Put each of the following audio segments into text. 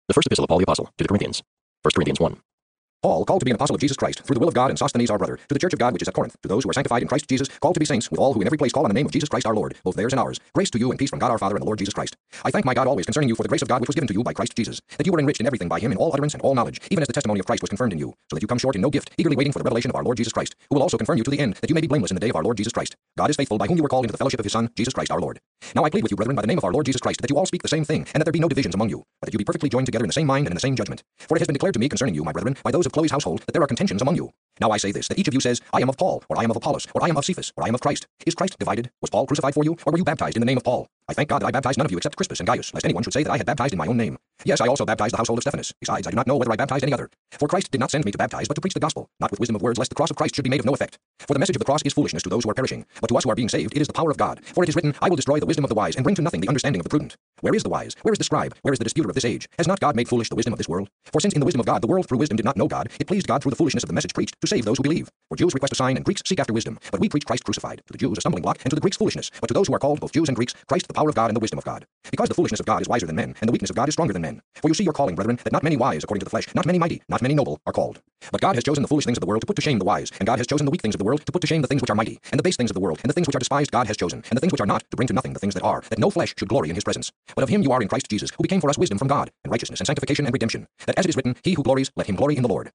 The first epistle of Paul the Apostle to the Corinthians. 1 Corinthians 1. Paul, called to be an apostle of Jesus Christ, through the will of God, and Sosthenes our brother, to the church of God which is at Corinth, to those who are sanctified in Christ Jesus, called to be saints, with all who in every place call on the name of Jesus Christ our Lord, both theirs and ours. Grace to you and peace from God our Father and the Lord Jesus Christ. I thank my God always concerning you for the grace of God which was given to you by Christ Jesus, that you were enriched in everything by him in all utterance and all knowledge, even as the testimony of Christ was confirmed in you, so that you come short in no gift, eagerly waiting for the revelation of our Lord Jesus Christ, who will also confirm you to the end, that you may be blameless in the day of our Lord Jesus Christ. God is faithful, by whom you were called into the fellowship of his Son, Jesus Christ our Lord. Now I plead with you, brethren, by the name of our Lord Jesus Christ, that you all speak the same thing, and that there be no divisions among you, but that you be perfectly joined together in the same mind and in the same judgment. For it has been declared to me concerning you, my brethren, by those of Chloe's household, that there are contentions among you. Now I say this, that each of you says, I am of Paul, or I am of Apollos, or I am of Cephas, or I am of Christ. Is Christ divided? Was Paul crucified for you, or were you baptized in the name of Paul? I thank God that I baptized none of you except Crispus and Gaius, lest anyone should say that I had baptized in my own name. Yes, I also baptized the household of Stephanas. Besides, I do not know whether I baptized any other. For Christ did not send me to baptize, but to preach the gospel, not with wisdom of words, lest the cross of Christ should be made of no effect. For the message of the cross is foolishness to those who are perishing, but to us who are being saved it is the power of God. For it is written, I will destroy the wisdom of the wise, and bring to nothing the understanding of the prudent. Where is the wise? Where is the scribe? Where is the disputer of this age? Has not God made foolish the wisdom of this world? For since in the wisdom of God the world through wisdom did not know God, it pleased God through the foolishness of the message preached to save those who believe. For Jews request a sign, and Greeks seek after wisdom. But we preach Christ crucified, to the Jews a stumbling block, and to the Greeks foolishness. But to those who are called, both Jews and Greeks, Christ the power of God and the wisdom of God. Because the foolishness of God is wiser than men, and the weakness of God is stronger than men. For you see your calling, brethren, that not many wise according to the flesh, not many mighty, not many noble, are called. But God has chosen the foolish things of the world to put to shame the wise, and God has chosen the weak things of the world to put to shame the things which are mighty, and the base things of the world, and the things which are despised God has chosen, and the things which are not, to bring to nothing the things that are, that no flesh should glory in his presence. But of him you are in Christ Jesus, who became for us wisdom from God, and righteousness, and sanctification, and redemption, that as it is written, he who glories, let him glory in the Lord.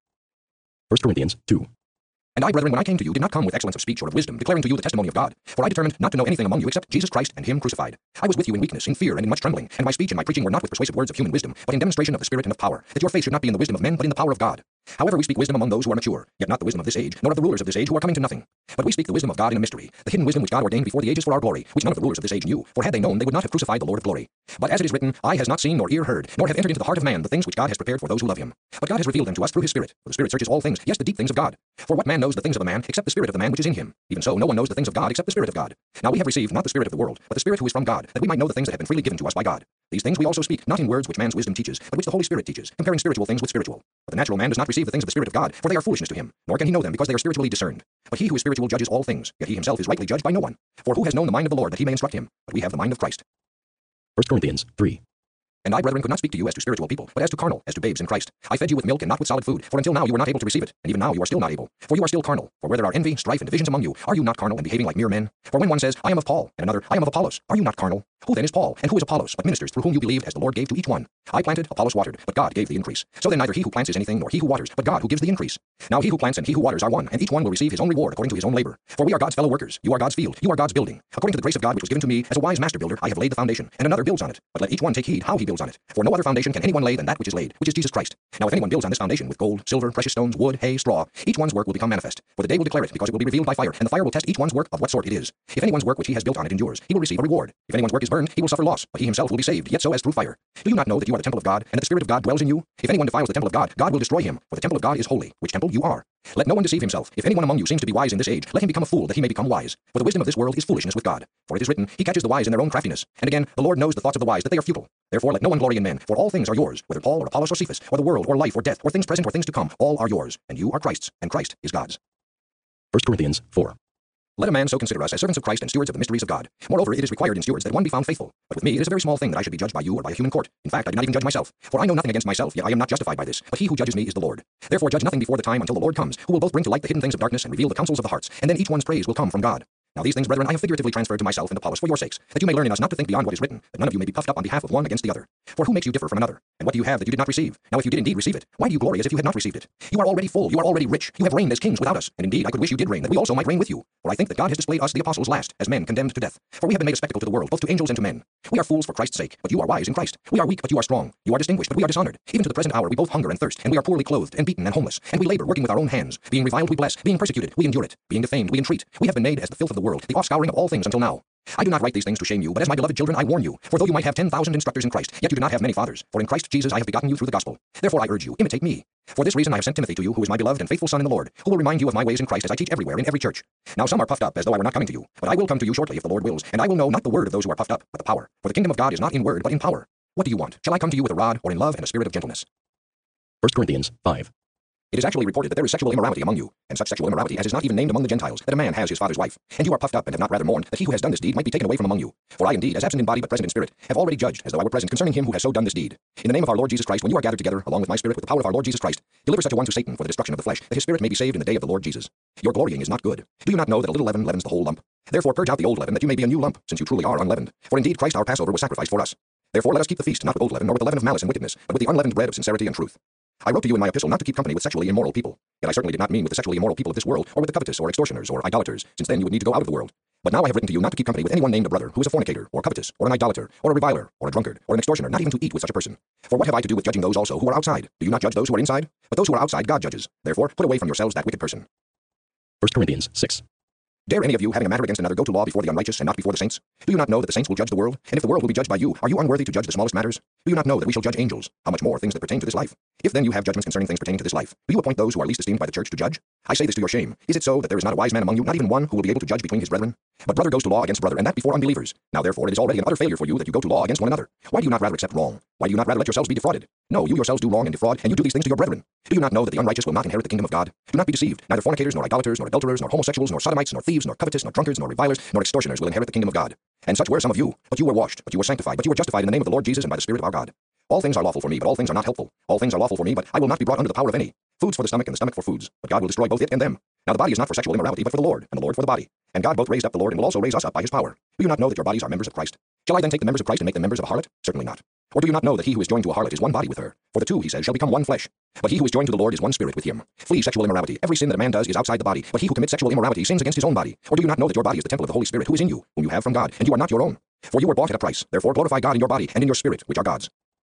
1 Corinthians 2. And I, brethren, when I came to you, did not come with excellence of speech or of wisdom, declaring to you the testimony of God. For I determined not to know anything among you except Jesus Christ and him crucified. I was with you in weakness, in fear, and in much trembling, and my speech and my preaching were not with persuasive words of human wisdom, but in demonstration of the Spirit and of power, that your faith should not be in the wisdom of men, but in the power of God. However, we speak wisdom among those who are mature, yet not the wisdom of this age, nor of the rulers of this age who are coming to nothing. But we speak the wisdom of God in a mystery, the hidden wisdom which God ordained before the ages for our glory, which none of the rulers of this age knew, for had they known, they would not have crucified the Lord of glory. But as it is written, eye has not seen nor ear heard, nor have entered into the heart of man the things which God has prepared for those who love him. But God has revealed them to us through his Spirit, for the Spirit searches all things, yes, the deep things of God. For what man knows the things of a man, except the spirit of the man which is in him? Even so, no one knows the things of God except the Spirit of God. Now we have received not the spirit of the world, but the Spirit who is from God, that we might know the things that have been freely given to us by God. These things we also speak, not in words which man's wisdom teaches, but which the Holy Spirit teaches, comparing spiritual things with spiritual. But the natural man does not receive the things of the Spirit of God, for they are foolishness to him, nor can he know them because they are spiritually discerned. But he who is spiritual judges all things, yet he himself is rightly judged by no one. For who has known the mind of the Lord that he may instruct him? But we have the mind of Christ. 1 Corinthians 3. And I, brethren, could not speak to you as to spiritual people, but as to carnal, as to babes in Christ. I fed you with milk and not with solid food, for until now you were not able to receive it, and even now you are still not able. For you are still carnal. For where there are envy, strife, and divisions among you, are you not carnal and behaving like mere men? For when one says, I am of Paul, and another, I am of Apollos, are you not carnal? Who then is Paul, and who is Apollos, but ministers through whom you believed as the Lord gave to each one? I planted, Apollos watered, but God gave the increase. So then neither he who plants is anything, nor he who waters, but God who gives the increase. Now he who plants and he who waters are one, and each one will receive his own reward according to his own labor. For we are God's fellow workers, you are God's field, you are God's building. According to the grace of God which was given to me, as a wise master builder, I have laid the foundation, and another builds on it. But let each one take heed how he builds on it. For no other foundation can anyone lay than that which is laid, which is Jesus Christ. Now if anyone builds on this foundation with gold, silver, precious stones, wood, hay, straw, each one's work will become manifest. For the day will declare it, because it will be revealed by fire, and the fire will test each one's work of what sort it is. If anyone's work which he has built on it endures, he will receive a reward. If anyone's work is burned, he will suffer loss, but he himself will be saved, yet so as through fire. Do you not know that you are the temple of God, and that the Spirit of God dwells in you? If anyone defiles the temple of God, God will destroy him, for the temple of God is holy, which temple you are. Let no one deceive himself. If anyone among you seems to be wise in this age, let him become a fool, that he may become wise. For the wisdom of this world is foolishness with God. For it is written, he catches the wise in their own craftiness. And again, the Lord knows the thoughts of the wise, that they are futile. Therefore let no one glory in men, for all things are yours, whether Paul or Apollos or Cephas, or the world, or life, or death, or things present, or things to come, all are yours, and you are Christ's, and Christ is God's. 1 Corinthians 4. Let a man so consider us as servants of Christ and stewards of the mysteries of God. Moreover, it is required in stewards that one be found faithful. But with me it is a very small thing that I should be judged by you or by a human court. In fact, I do not even judge myself. For I know nothing against myself, yet I am not justified by this. But he who judges me is the Lord. Therefore judge nothing before the time until the Lord comes, who will both bring to light the hidden things of darkness and reveal the counsels of the hearts. And then each one's praise will come from God. Now these things, brethren, I have figuratively transferred to myself and Apollos for your sakes, that you may learn in us not to think beyond what is written, that none of you may be puffed up on behalf of one against the other. For who makes you differ from another? And what do you have that you did not receive? Now if you did indeed receive it, why do you glory as if you had not received it? You are already full, you are already rich, you have reigned as kings without us, and indeed I could wish you did reign, that we also might reign with you. For I think that God has displayed us the apostles last, as men condemned to death. For we have been made a spectacle to the world, both to angels and to men. We are fools for Christ's sake, but you are wise in Christ. We are weak, but you are strong. You are distinguished, but we are dishonored. Even to the present hour we both hunger and thirst, and we are poorly clothed, and beaten, and homeless. And we labor, working with our own hands. Being reviled we bless, being persecuted we endure it, being defamed we entreat. We have been made as the filth of the world, the offscouring of all things until now. I do not write these things to shame you, but as my beloved children I warn you. For though you might have 10,000 instructors in Christ, yet you do not have many fathers. For in Christ Jesus I have begotten you through the gospel. Therefore I urge you, imitate me. For this reason I have sent Timothy to you, who is my beloved and faithful son in the Lord, who will remind you of my ways in Christ as I teach everywhere in every church. Now some are puffed up as though I were not coming to you, but I will come to you shortly if the Lord wills, and I will know not the word of those who are puffed up, but the power. For the kingdom of God is not in word, but in power. What do you want? Shall I come to you with a rod, or in love and a spirit of gentleness? 1 Corinthians 5. It is actually reported that there is sexual immorality among you, and such sexual immorality as is not even named among the Gentiles, that a man has his father's wife. And you are puffed up, and have not rather mourned, that he who has done this deed might be taken away from among you. For I indeed, as absent in body but present in spirit, have already judged, as though I were present, concerning him who has so done this deed. In the name of our Lord Jesus Christ, when you are gathered together, along with my spirit, with the power of our Lord Jesus Christ, deliver such a one to Satan for the destruction of the flesh, that his spirit may be saved in the day of the Lord Jesus. Your glorying is not good. Do you not know that a little leaven leavens the whole lump? Therefore purge out the old leaven, that you may be a new lump, since you truly are unleavened. For indeed Christ our Passover was sacrificed for us. Therefore let us keep the feast, not with old leaven, nor with the leaven of malice and wickedness, but with the unleavened bread of sincerity and truth. I wrote to you in my epistle not to keep company with sexually immoral people. Yet I certainly did not mean with the sexually immoral people of this world, or with the covetous, or extortioners, or idolaters, since then you would need to go out of the world. But now I have written to you not to keep company with anyone named a brother, who is a fornicator, or covetous, or an idolater, or a reviler, or a drunkard, or an extortioner, not even to eat with such a person. For what have I to do with judging those also who are outside? Do you not judge those who are inside? But those who are outside God judges. Therefore put away from yourselves that wicked person. 1 Corinthians 6. Dare any of you, having a matter against another, go to law before the unrighteous and not before the saints? Do you not know that the saints will judge the world? And if the world will be judged by you, are you unworthy to judge the smallest matters? Do you not know that we shall judge angels? How much more things that pertain to this life? If then you have judgments concerning things pertaining to this life, do you appoint those who are least esteemed by the church to judge? I say this to your shame. Is it so that there is not a wise man among you, not even one, who will be able to judge between his brethren? But brother goes to law against brother, and that before unbelievers. Now therefore it is already an utter failure for you that you go to law against one another. Why do you not rather accept wrong? Why do you not rather let yourselves be defrauded? No, you yourselves do wrong and defraud, and you do these things to your brethren. Do you not know that the unrighteous will not inherit the kingdom of God? Do not be deceived. Neither fornicators, nor idolaters, nor adulterers, nor homosexuals, nor sodomites, nor thieves, nor covetous, nor drunkards, nor revilers, nor extortioners will inherit the kingdom of God. And such were some of you. But you were washed, but you were sanctified, but you were justified in the name of the Lord Jesus and by the Spirit of our God. All things are lawful for me, but all things are not helpful. All things are lawful for me, but I will not be brought under the power of any. Foods for the stomach, and the stomach for foods. But God will destroy both it and them. Now the body is not for sexual immorality, but for the Lord, and the Lord for the body. And God both raised up the Lord, and will also raise us up by his power. Do you not know that your bodies are members of Christ? Shall I then take the members of Christ and make them members of a harlot? Certainly not. Or do you not know that he who is joined to a harlot is one body with her? For the two, he says, shall become one flesh. But he who is joined to the Lord is one spirit with him. Flee sexual immorality. Every sin that a man does is outside the body, but he who commits sexual immorality sins against his own body. Or do you not know that your body is the temple of the Holy Spirit who is in you, whom you have from God, and you are not your own? For you were bought at a price. Therefore glorify God in your body and in your spirit, which are God's.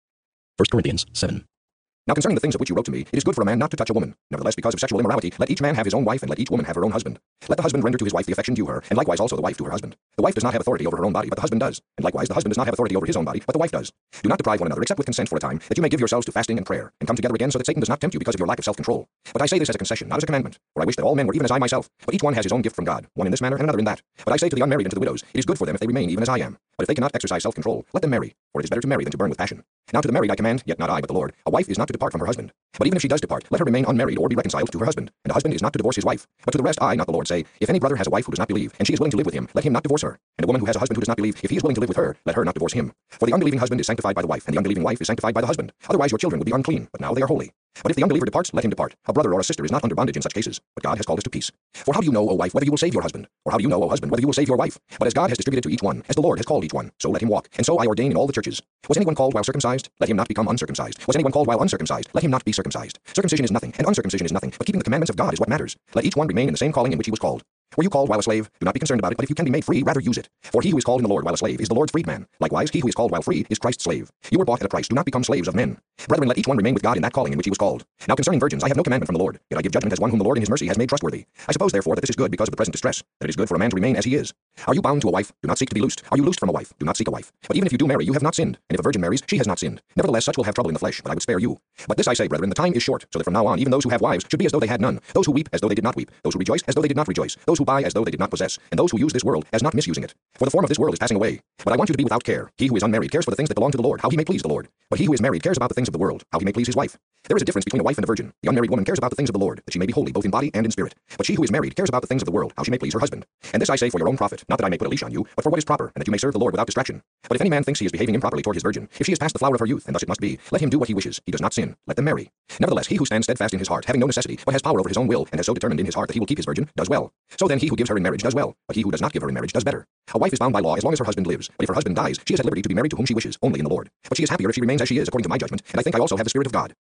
1 Corinthians 7. Now concerning the things of which you wrote to me, it is good for a man not to touch a woman. Nevertheless, because of sexual immorality, let each man have his own wife, and let each woman have her own husband. Let the husband render to his wife the affection due her, and likewise also the wife to her husband. The wife does not have authority over her own body, but the husband does. And likewise the husband does not have authority over his own body, but the wife does. Do not deprive one another, except with consent for a time, that you may give yourselves to fasting and prayer, and come together again, so that Satan does not tempt you because of your lack of self-control. But I say this as a concession, not as a commandment. For I wish that all men were even as I myself. But each one has his own gift from God, one in this manner and another in that. But I say to the unmarried and to the widows, it is good for them if they remain even as I am. But if they cannot exercise self-control, let them marry. For it is better to marry than to burn with passion. Now to the married I command, yet not I, but the Lord, a wife is not to depart from her husband. But even if she does depart, let her remain unmarried or be reconciled to her husband. And a husband is not to divorce his wife. But to the rest I, not the Lord, say, if any brother has a wife who does not believe, and she is willing to live with him, let him not divorce her. And a woman who has a husband who does not believe, if he is willing to live with her, let her not divorce him. For the unbelieving husband is sanctified by the wife, and the unbelieving wife is sanctified by the husband. Otherwise your children would be unclean, but now they are holy. But if the unbeliever departs, let him depart. A brother or a sister is not under bondage in such cases, but God has called us to peace. For how do you know, O wife, whether you will save your husband? Or how do you know, O husband, whether you will save your wife? But as God has distributed to each one, as the Lord has called each one, so let him walk. And so I ordain in all the churches. Was anyone called while circumcised? Let him not become uncircumcised. Was anyone called while uncircumcised? Let him not be circumcised. Circumcision is nothing, and uncircumcision is nothing, but keeping the commandments of God is what matters. Let each one remain in the same calling in which he was called. Were you called while a slave? Do not be concerned about it, but if you can be made free, rather use it. For he who is called in the Lord while a slave is the Lord's freedman. Likewise, he who is called while free is Christ's slave. You were bought at a price. Do not become slaves of men. Brethren, let each one remain with God in that calling in which he was called. Now concerning virgins, I have no commandment from the Lord, yet I give judgment as one whom the Lord in his mercy has made trustworthy. I suppose therefore that this is good because of the present distress, that it is good for a man to remain as he is. Are you bound to a wife? Do not seek to be loosed. Are you loosed from a wife? Do not seek a wife. But even if you do marry, you have not sinned. And if a virgin marries, she has not sinned. Nevertheless, such will have trouble in the flesh, but I would spare you. But this I say, brethren, the time is short, so that from now on even those who have wives should be as though they had none. Those who weep as though they did not weep. Those who rejoice as though they did not rejoice. Those who buy as though they did not possess. And those who use this world as not misusing it. For the form of this world is passing away. But I want you to be without care. He who is unmarried cares for the things that belong to the Lord, how he may please the Lord. But he who is married cares about the things of the world, how he may please his wife. There is a difference between a wife and a virgin. The unmarried woman cares about the things of the Lord, that she may be holy both in body and in spirit. But she who is married cares about the things of the world, how she may please her husband. And this I say for your own profit, not that I may put a leash on you, but for what is proper, and that you may serve the Lord without distraction. But if any man thinks he is behaving improperly toward his virgin, if she is past the flower of her youth, and thus it must be, let him do what he wishes. He does not sin. Let them marry. Nevertheless, he who stands steadfast in his heart, having no necessity, but has power over his own will, and has so determined in his heart that he will keep his virgin, does well. So then he who gives her in marriage does well, but he who does not give her in marriage does better. A wife is bound by law as long as her husband lives, but if her husband dies, she is at liberty to be married to whom she wishes, only in the Lord. But she is happier if she remains as she is, according to my judgment, and I think I also have the Spirit of God.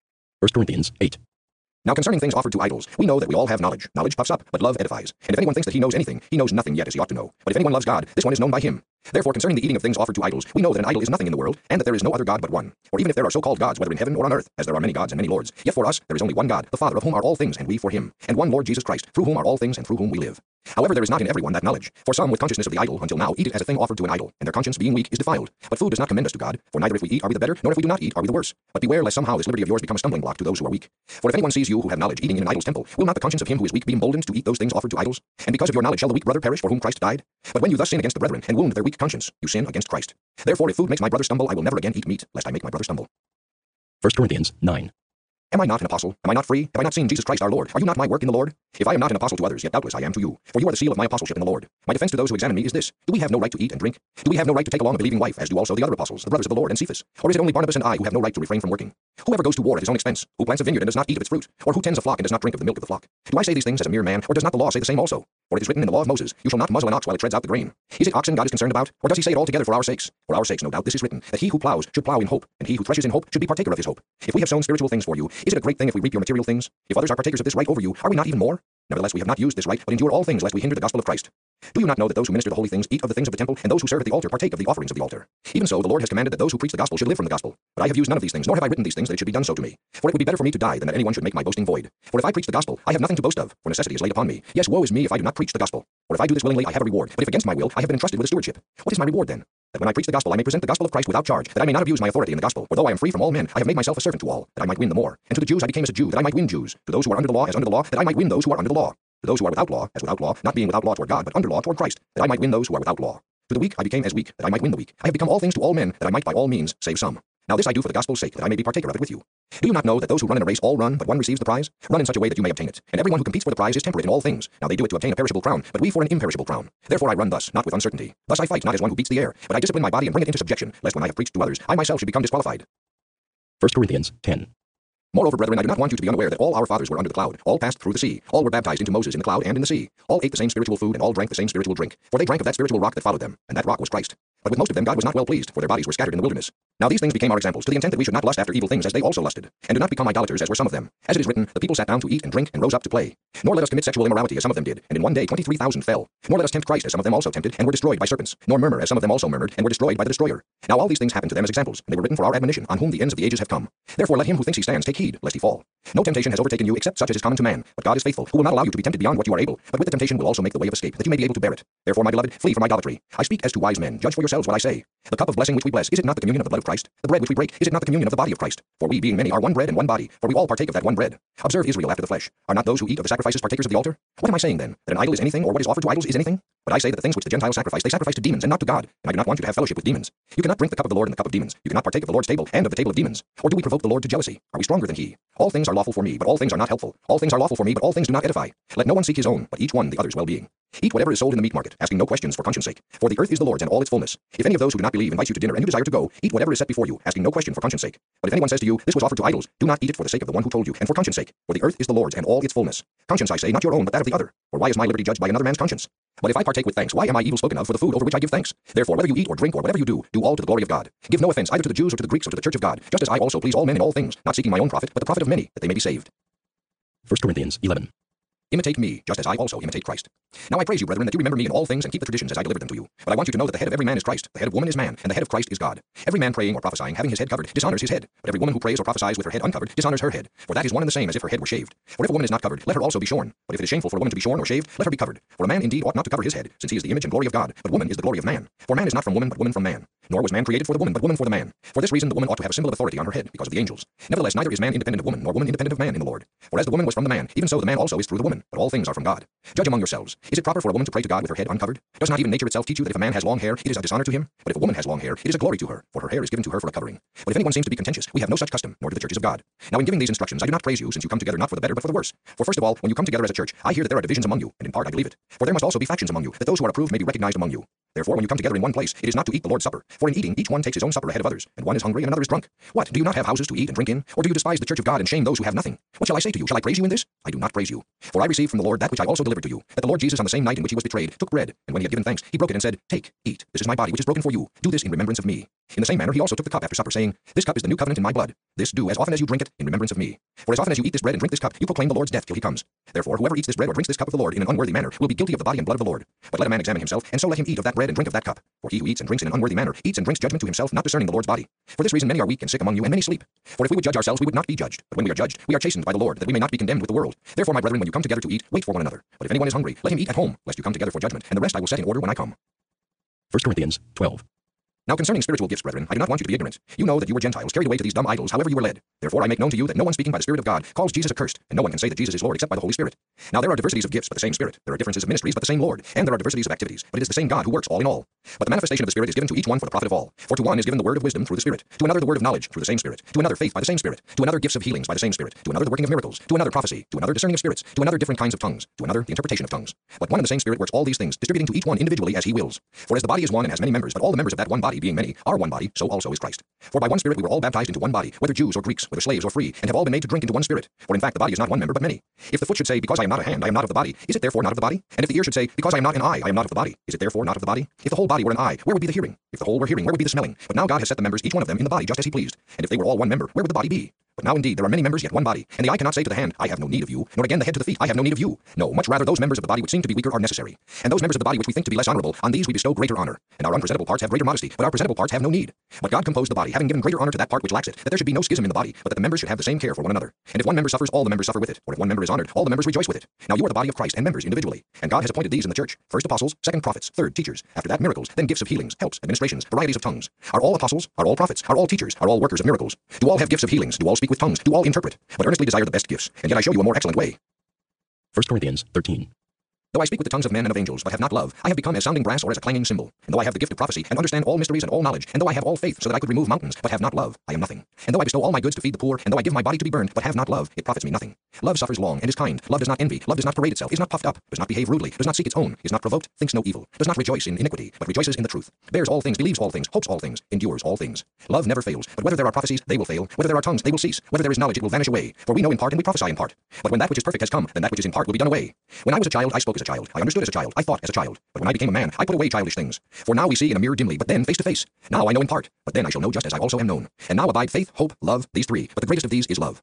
1 Corinthians 8. Now concerning things offered to idols, we know that we all have knowledge. Knowledge puffs up, but love edifies. And if anyone thinks that he knows anything, he knows nothing yet as he ought to know. But if anyone loves God, this one is known by him. Therefore concerning the eating of things offered to idols, we know that an idol is nothing in the world, and that there is no other God but one. Or even if there are so-called gods, whether in heaven or on earth, as there are many gods and many lords, yet for us there is only one God, the Father, of whom are all things, and we for him, and one Lord Jesus Christ, through whom are all things, and through whom we live. However, there is not in everyone that knowledge. For some, with consciousness of the idol, until now, eat it as a thing offered to an idol, and their conscience, being weak, is defiled. But food does not commend us to God, for neither if we eat are we the better, nor if we do not eat are we the worse. But beware lest somehow this liberty of yours become a stumbling block to those who are weak. For if anyone sees you who have knowledge eating in an idol's temple, will not the conscience of him who is weak be emboldened to eat those things offered to idols? And because of your knowledge shall the weak brother perish for whom Christ died? But when you thus sin against the brethren, and wound their weak conscience, you sin against Christ. Therefore if food makes my brother stumble, I will never again eat meat, lest I make my brother stumble. 1 Corinthians 9. Am I not an apostle? Am I not free? Have I not seen Jesus Christ our Lord? Are you not my work in the Lord? If I am not an apostle to others, yet doubtless I am to you. For you are the seal of my apostleship in the Lord. My defense to those who examine me is this: do we have no right to eat and drink? Do we have no right to take along a believing wife, as do also the other apostles, the brothers of the Lord and Cephas? Or is it only Barnabas and I who have no right to refrain from working? Whoever goes to war at his own expense, who plants a vineyard and does not eat of its fruit, or who tends a flock and does not drink of the milk of the flock? Do I say these things as a mere man, or does not the law say the same also? For it is written in the law of Moses, you shall not muzzle an ox while it treads out the grain. Is it oxen God is concerned about? Or does he say it altogether for our sakes? For our sakes, no doubt, this is written, that he who plows should plow in hope, and he who threshes in hope should be partaker of his hope. If we have sown spiritual things for you, is it a great thing if we reap your material things? If others are partakers of this right over you, are we not even more? Nevertheless, we have not used this right, but endure all things lest we hinder the gospel of Christ. Do you not know that those who minister the holy things eat of the things of the temple, and those who serve at the altar partake of the offerings of the altar? Even so, the Lord has commanded that those who preach the gospel should live from the gospel. But I have used none of these things, nor have I written these things that it should be done so to me. For it would be better for me to die than that anyone should make my boasting void. For if I preach the gospel, I have nothing to boast of, for necessity is laid upon me. Yes, woe is me if I do not preach the gospel. For if I do this willingly, I have a reward. But if against my will, I have been entrusted with a stewardship. What is my reward then? That when I preach the gospel, I may present the gospel of Christ without charge, that I may not abuse my authority in the gospel. For though I am free from all men, I have made myself a servant to all, that I might win the more. And to the Jews I became as a Jew, that I might win Jews. To those who are under the law, as under the law, that I might win those who are under the law. To those who are without law, as without law, not being without law toward God, but under law toward Christ, that I might win those who are without law. To the weak I became as weak, that I might win the weak. I have become all things to all men, that I might by all means save some. Now this I do for the gospel's sake, that I may be partaker of it with you. Do you not know that those who run in a race all run, but one receives the prize? Run in such a way that you may obtain it. And everyone who competes for the prize is temperate in all things. Now they do it to obtain a perishable crown, but we for an imperishable crown. Therefore I run thus, not with uncertainty. Thus I fight not as one who beats the air, but I discipline my body and bring it into subjection, lest when I have preached to others, I myself should become disqualified. 1 Corinthians 10. Moreover, brethren, I do not want you to be unaware that all our fathers were under the cloud, all passed through the sea, all were baptized into Moses in the cloud and in the sea, all ate the same spiritual food, and all drank the same spiritual drink, for they drank of that spiritual rock that followed them, and that rock was Christ. But with most of them God was not well pleased, for their bodies were scattered in the wilderness. Now these things became our examples, to the intent that we should not lust after evil things as they also lusted, and do not become idolaters as were some of them. As it is written, the people sat down to eat and drink, and rose up to play. Nor let us commit sexual immorality as some of them did, and in one day 23,000 fell. Nor let us tempt Christ as some of them also tempted, and were destroyed by serpents. Nor murmur as some of them also murmured, and were destroyed by the destroyer. Now all these things happened to them as examples, and they were written for our admonition, on whom the ends of the ages have come. Therefore let him who thinks he stands take heed, lest he fall. No temptation has overtaken you except such as is common to man, but God is faithful, who will not allow you to be tempted beyond what you are able, but with the temptation will also make the way of escape, that you may be able to bear it. Therefore, my beloved, flee from idolatry. I speak as to wise men. Judge for yourselves what I say. The cup of blessing which we bless, is it not the communion of the blood of Christ? The bread which we break, is it not the communion of the body of Christ? For we, being many, are one bread and one body, for we all partake of that one bread. Observe Israel after the flesh. Are not those who eat of the sacrifices partakers of the altar? What am I saying then? That an idol is anything, or what is offered to idols is anything? But I say that the things which the Gentiles sacrifice, they sacrifice to demons and not to God, and I do not want you to have fellowship with demons. You cannot drink the cup of the Lord and the cup of demons. You cannot partake of the Lord's table and of the table of demons. Or do we provoke the Lord to jealousy? Are we stronger than he? All things are lawful for me, but all things are not helpful. All things are lawful for me, but all things do not edify. Let no one seek his own, but each one the other's well-being. Eat whatever is sold in the meat market, asking no questions for conscience sake. For the earth is the Lord's and all its fullness. If any of those who do not believe invites you to dinner and you desire to go, eat whatever is set before you, asking no question for conscience sake. But if anyone says to you, this was offered to idols, do not eat it for the sake of the one who told you, and for conscience sake. For the earth is the Lord's and all its fullness. Conscience I say, not your own, but that of the other. For why is my liberty judged by another man's conscience? But if I partake with thanks, why am I evil spoken of for the food over which I give thanks? Therefore, whether you eat or drink or whatever you do all to the glory of God. Give no offense either to the Jews or to the Greeks or to the church of God, just as I also please all men in all things, not seeking my own profit, but the profit of many, that they may be saved. 1 Corinthians 11. Imitate me, just as I also imitate Christ. Now I praise you, brethren, that you remember me in all things and keep the traditions as I delivered them to you. But I want you to know that the head of every man is Christ, the head of woman is man, and the head of Christ is God. Every man praying or prophesying, having his head covered, dishonors his head. But every woman who prays or prophesies with her head uncovered, dishonors her head. For that is one and the same as if her head were shaved. For if a woman is not covered, let her also be shorn. But if it is shameful for a woman to be shorn or shaved, let her be covered. For a man indeed ought not to cover his head, since he is the image and glory of God, but woman is the glory of man. For man is not from woman, but woman from man. Nor was man created for the woman, but woman for the man. For this reason the woman ought to have a symbol of authority on her head, because of the angels. Nevertheless, neither is man independent of woman, nor woman independent of man in the Lord. For as the woman was from the man, even so the man also is through the woman. But all things are from God. Judge among yourselves. Is it proper for a woman to pray to God with her head uncovered? Does not even nature itself teach you that if a man has long hair, it is a dishonor to him? But if a woman has long hair, it is a glory to her, for her hair is given to her for a covering. But if anyone seems to be contentious, we have no such custom, nor do the churches of God. Now in giving these instructions, I do not praise you, since you come together not for the better, but for the worse. For first of all, when you come together as a church, I hear that there are divisions among you, and in part I believe it. For there must also be factions among you, that those who are approved may be recognized among you. Therefore, when you come together in one place, it is not to eat the Lord's Supper. For in eating, each one takes his own supper ahead of others, and one is hungry and another is drunk. What, do you not have houses to eat and drink in? Or do you despise the church of God and shame those who have nothing? What shall I say to you? Shall I praise you in this? I do not praise you. For I received from the Lord that which I also delivered to you, that the Lord Jesus on the same night in which he was betrayed took bread, and when he had given thanks, he broke it and said, Take, eat, this is my body which is broken for you. Do this in remembrance of me. In the same manner he also took the cup after supper, saying, This cup is the new covenant in my blood. This do as often as you drink it in remembrance of me. For as often as you eat this bread and drink this cup, you proclaim the Lord's death till he comes. Therefore, whoever eats this bread or drinks this cup of the Lord in an unworthy manner will be guilty of the body and blood of the Lord. But let a man examine himself, and so let him eat of that bread and drink of that cup. For he who eats and drinks in an unworthy manner eats and drinks judgment to himself, not discerning the Lord's body. For this reason many are weak and sick among you, and many sleep. For if we would judge ourselves, we would not be judged. But when we are judged, we are chastened by the Lord, that we may not be condemned with the world. Therefore, my brethren, when you come together to eat, wait for one another. But if anyone is hungry, let him eat at home, lest you come together for judgment, and the rest I will set in order when I come. 1 Corinthians 12. Now concerning spiritual gifts, brethren, I do not want you to be ignorant. You know that you were Gentiles, carried away to these dumb idols, however you were led. Therefore I make known to you that no one speaking by the Spirit of God calls Jesus accursed, and no one can say that Jesus is Lord except by the Holy Spirit. Now there are diversities of gifts, but the same Spirit. There are differences of ministries, but the same Lord. And there are diversities of activities, but it is the same God who works all in all. But the manifestation of the Spirit is given to each one for the profit of all. For to one is given the word of wisdom through the Spirit, to another the word of knowledge through the same Spirit, to another faith by the same Spirit, to another gifts of healings by the same Spirit, to another the working of miracles, to another prophecy, to another discerning of spirits, to another different kinds of tongues, to another the interpretation of tongues. But one and the same Spirit works all these things, distributing to each one individually as he wills. For as the body is one and has many members, but all the members of that one body, being many, are one body, so also is Christ. For by one Spirit we were all baptized into one body, whether Jews or Greeks, whether slaves or free, and have all been made to drink into one Spirit. For in fact the body is not one member but many. If the foot should say, because I am not a hand, I am not of the body, is it therefore not of the body? And if the ear should say, because I am not an eye, I am not of the body, is it therefore not of the body? If the whole body were an eye, where would be the hearing? If the whole were hearing, where would be the smelling? But now God has set the members, each one of them, in the body just as he pleased. And if they were all one member, where would the body be? But now indeed there are many members, yet one body. And the eye cannot say to the hand, I have no need of you, nor again the head to the feet, I have no need of you. No, much rather those members of the body which seem to be weaker are necessary. And those members of the body which we think to be less honorable, on these we bestow greater honor. And our unpresentable parts have greater modesty, but our presentable parts have no need. But God composed the body, having given greater honor to that part which lacks it, that there should be no schism in the body, but that the members should have the same care for one another. And if one member suffers, all the members suffer with it. Or if one member is honored, all the members rejoice with it. Now you are the body of Christ, and members individually. And God has appointed these in the church: first apostles, second prophets, third teachers, after that miracles, then gifts of healings, helps, administrations, varieties of tongues. Are all apostles? Are all prophets? Are all teachers? Are all workers of miracles? Do all have gifts of healings? Do all speak with tongues? Do all interpret? But earnestly desire the best gifts, and yet I show you a more excellent way. 1 Corinthians 13. Though I speak with the tongues of men and of angels, but have not love, I have become as sounding brass or as a clanging cymbal. And though I have the gift of prophecy, and understand all mysteries and all knowledge, and though I have all faith so that I could remove mountains, but have not love, I am nothing. And though I bestow all my goods to feed the poor, and though I give my body to be burned, but have not love, it profits me nothing. Love suffers long, and is kind. Love does not envy. Love does not parade itself, is not puffed up, does not behave rudely, does not seek its own, is not provoked, thinks no evil, does not rejoice in iniquity, but rejoices in the truth, bears all things, believes all things, hopes all things, endures all things. Love never fails, but whether there are prophecies, they will fail, whether there are tongues, they will cease, whether there is knowledge, it will vanish away. For we know in part, and we prophesy in part. But when that which is perfect has come, then that which is in part will be done away. When I was a child, I spoke as a child, I understood as a child, I thought as a child. But when I became a man, I put away childish things. For now we see in a mirror dimly, but then face to face. Now I know in part, but then I shall know just as I also am known. And now abide faith, hope, love, these three, but the greatest of these is love.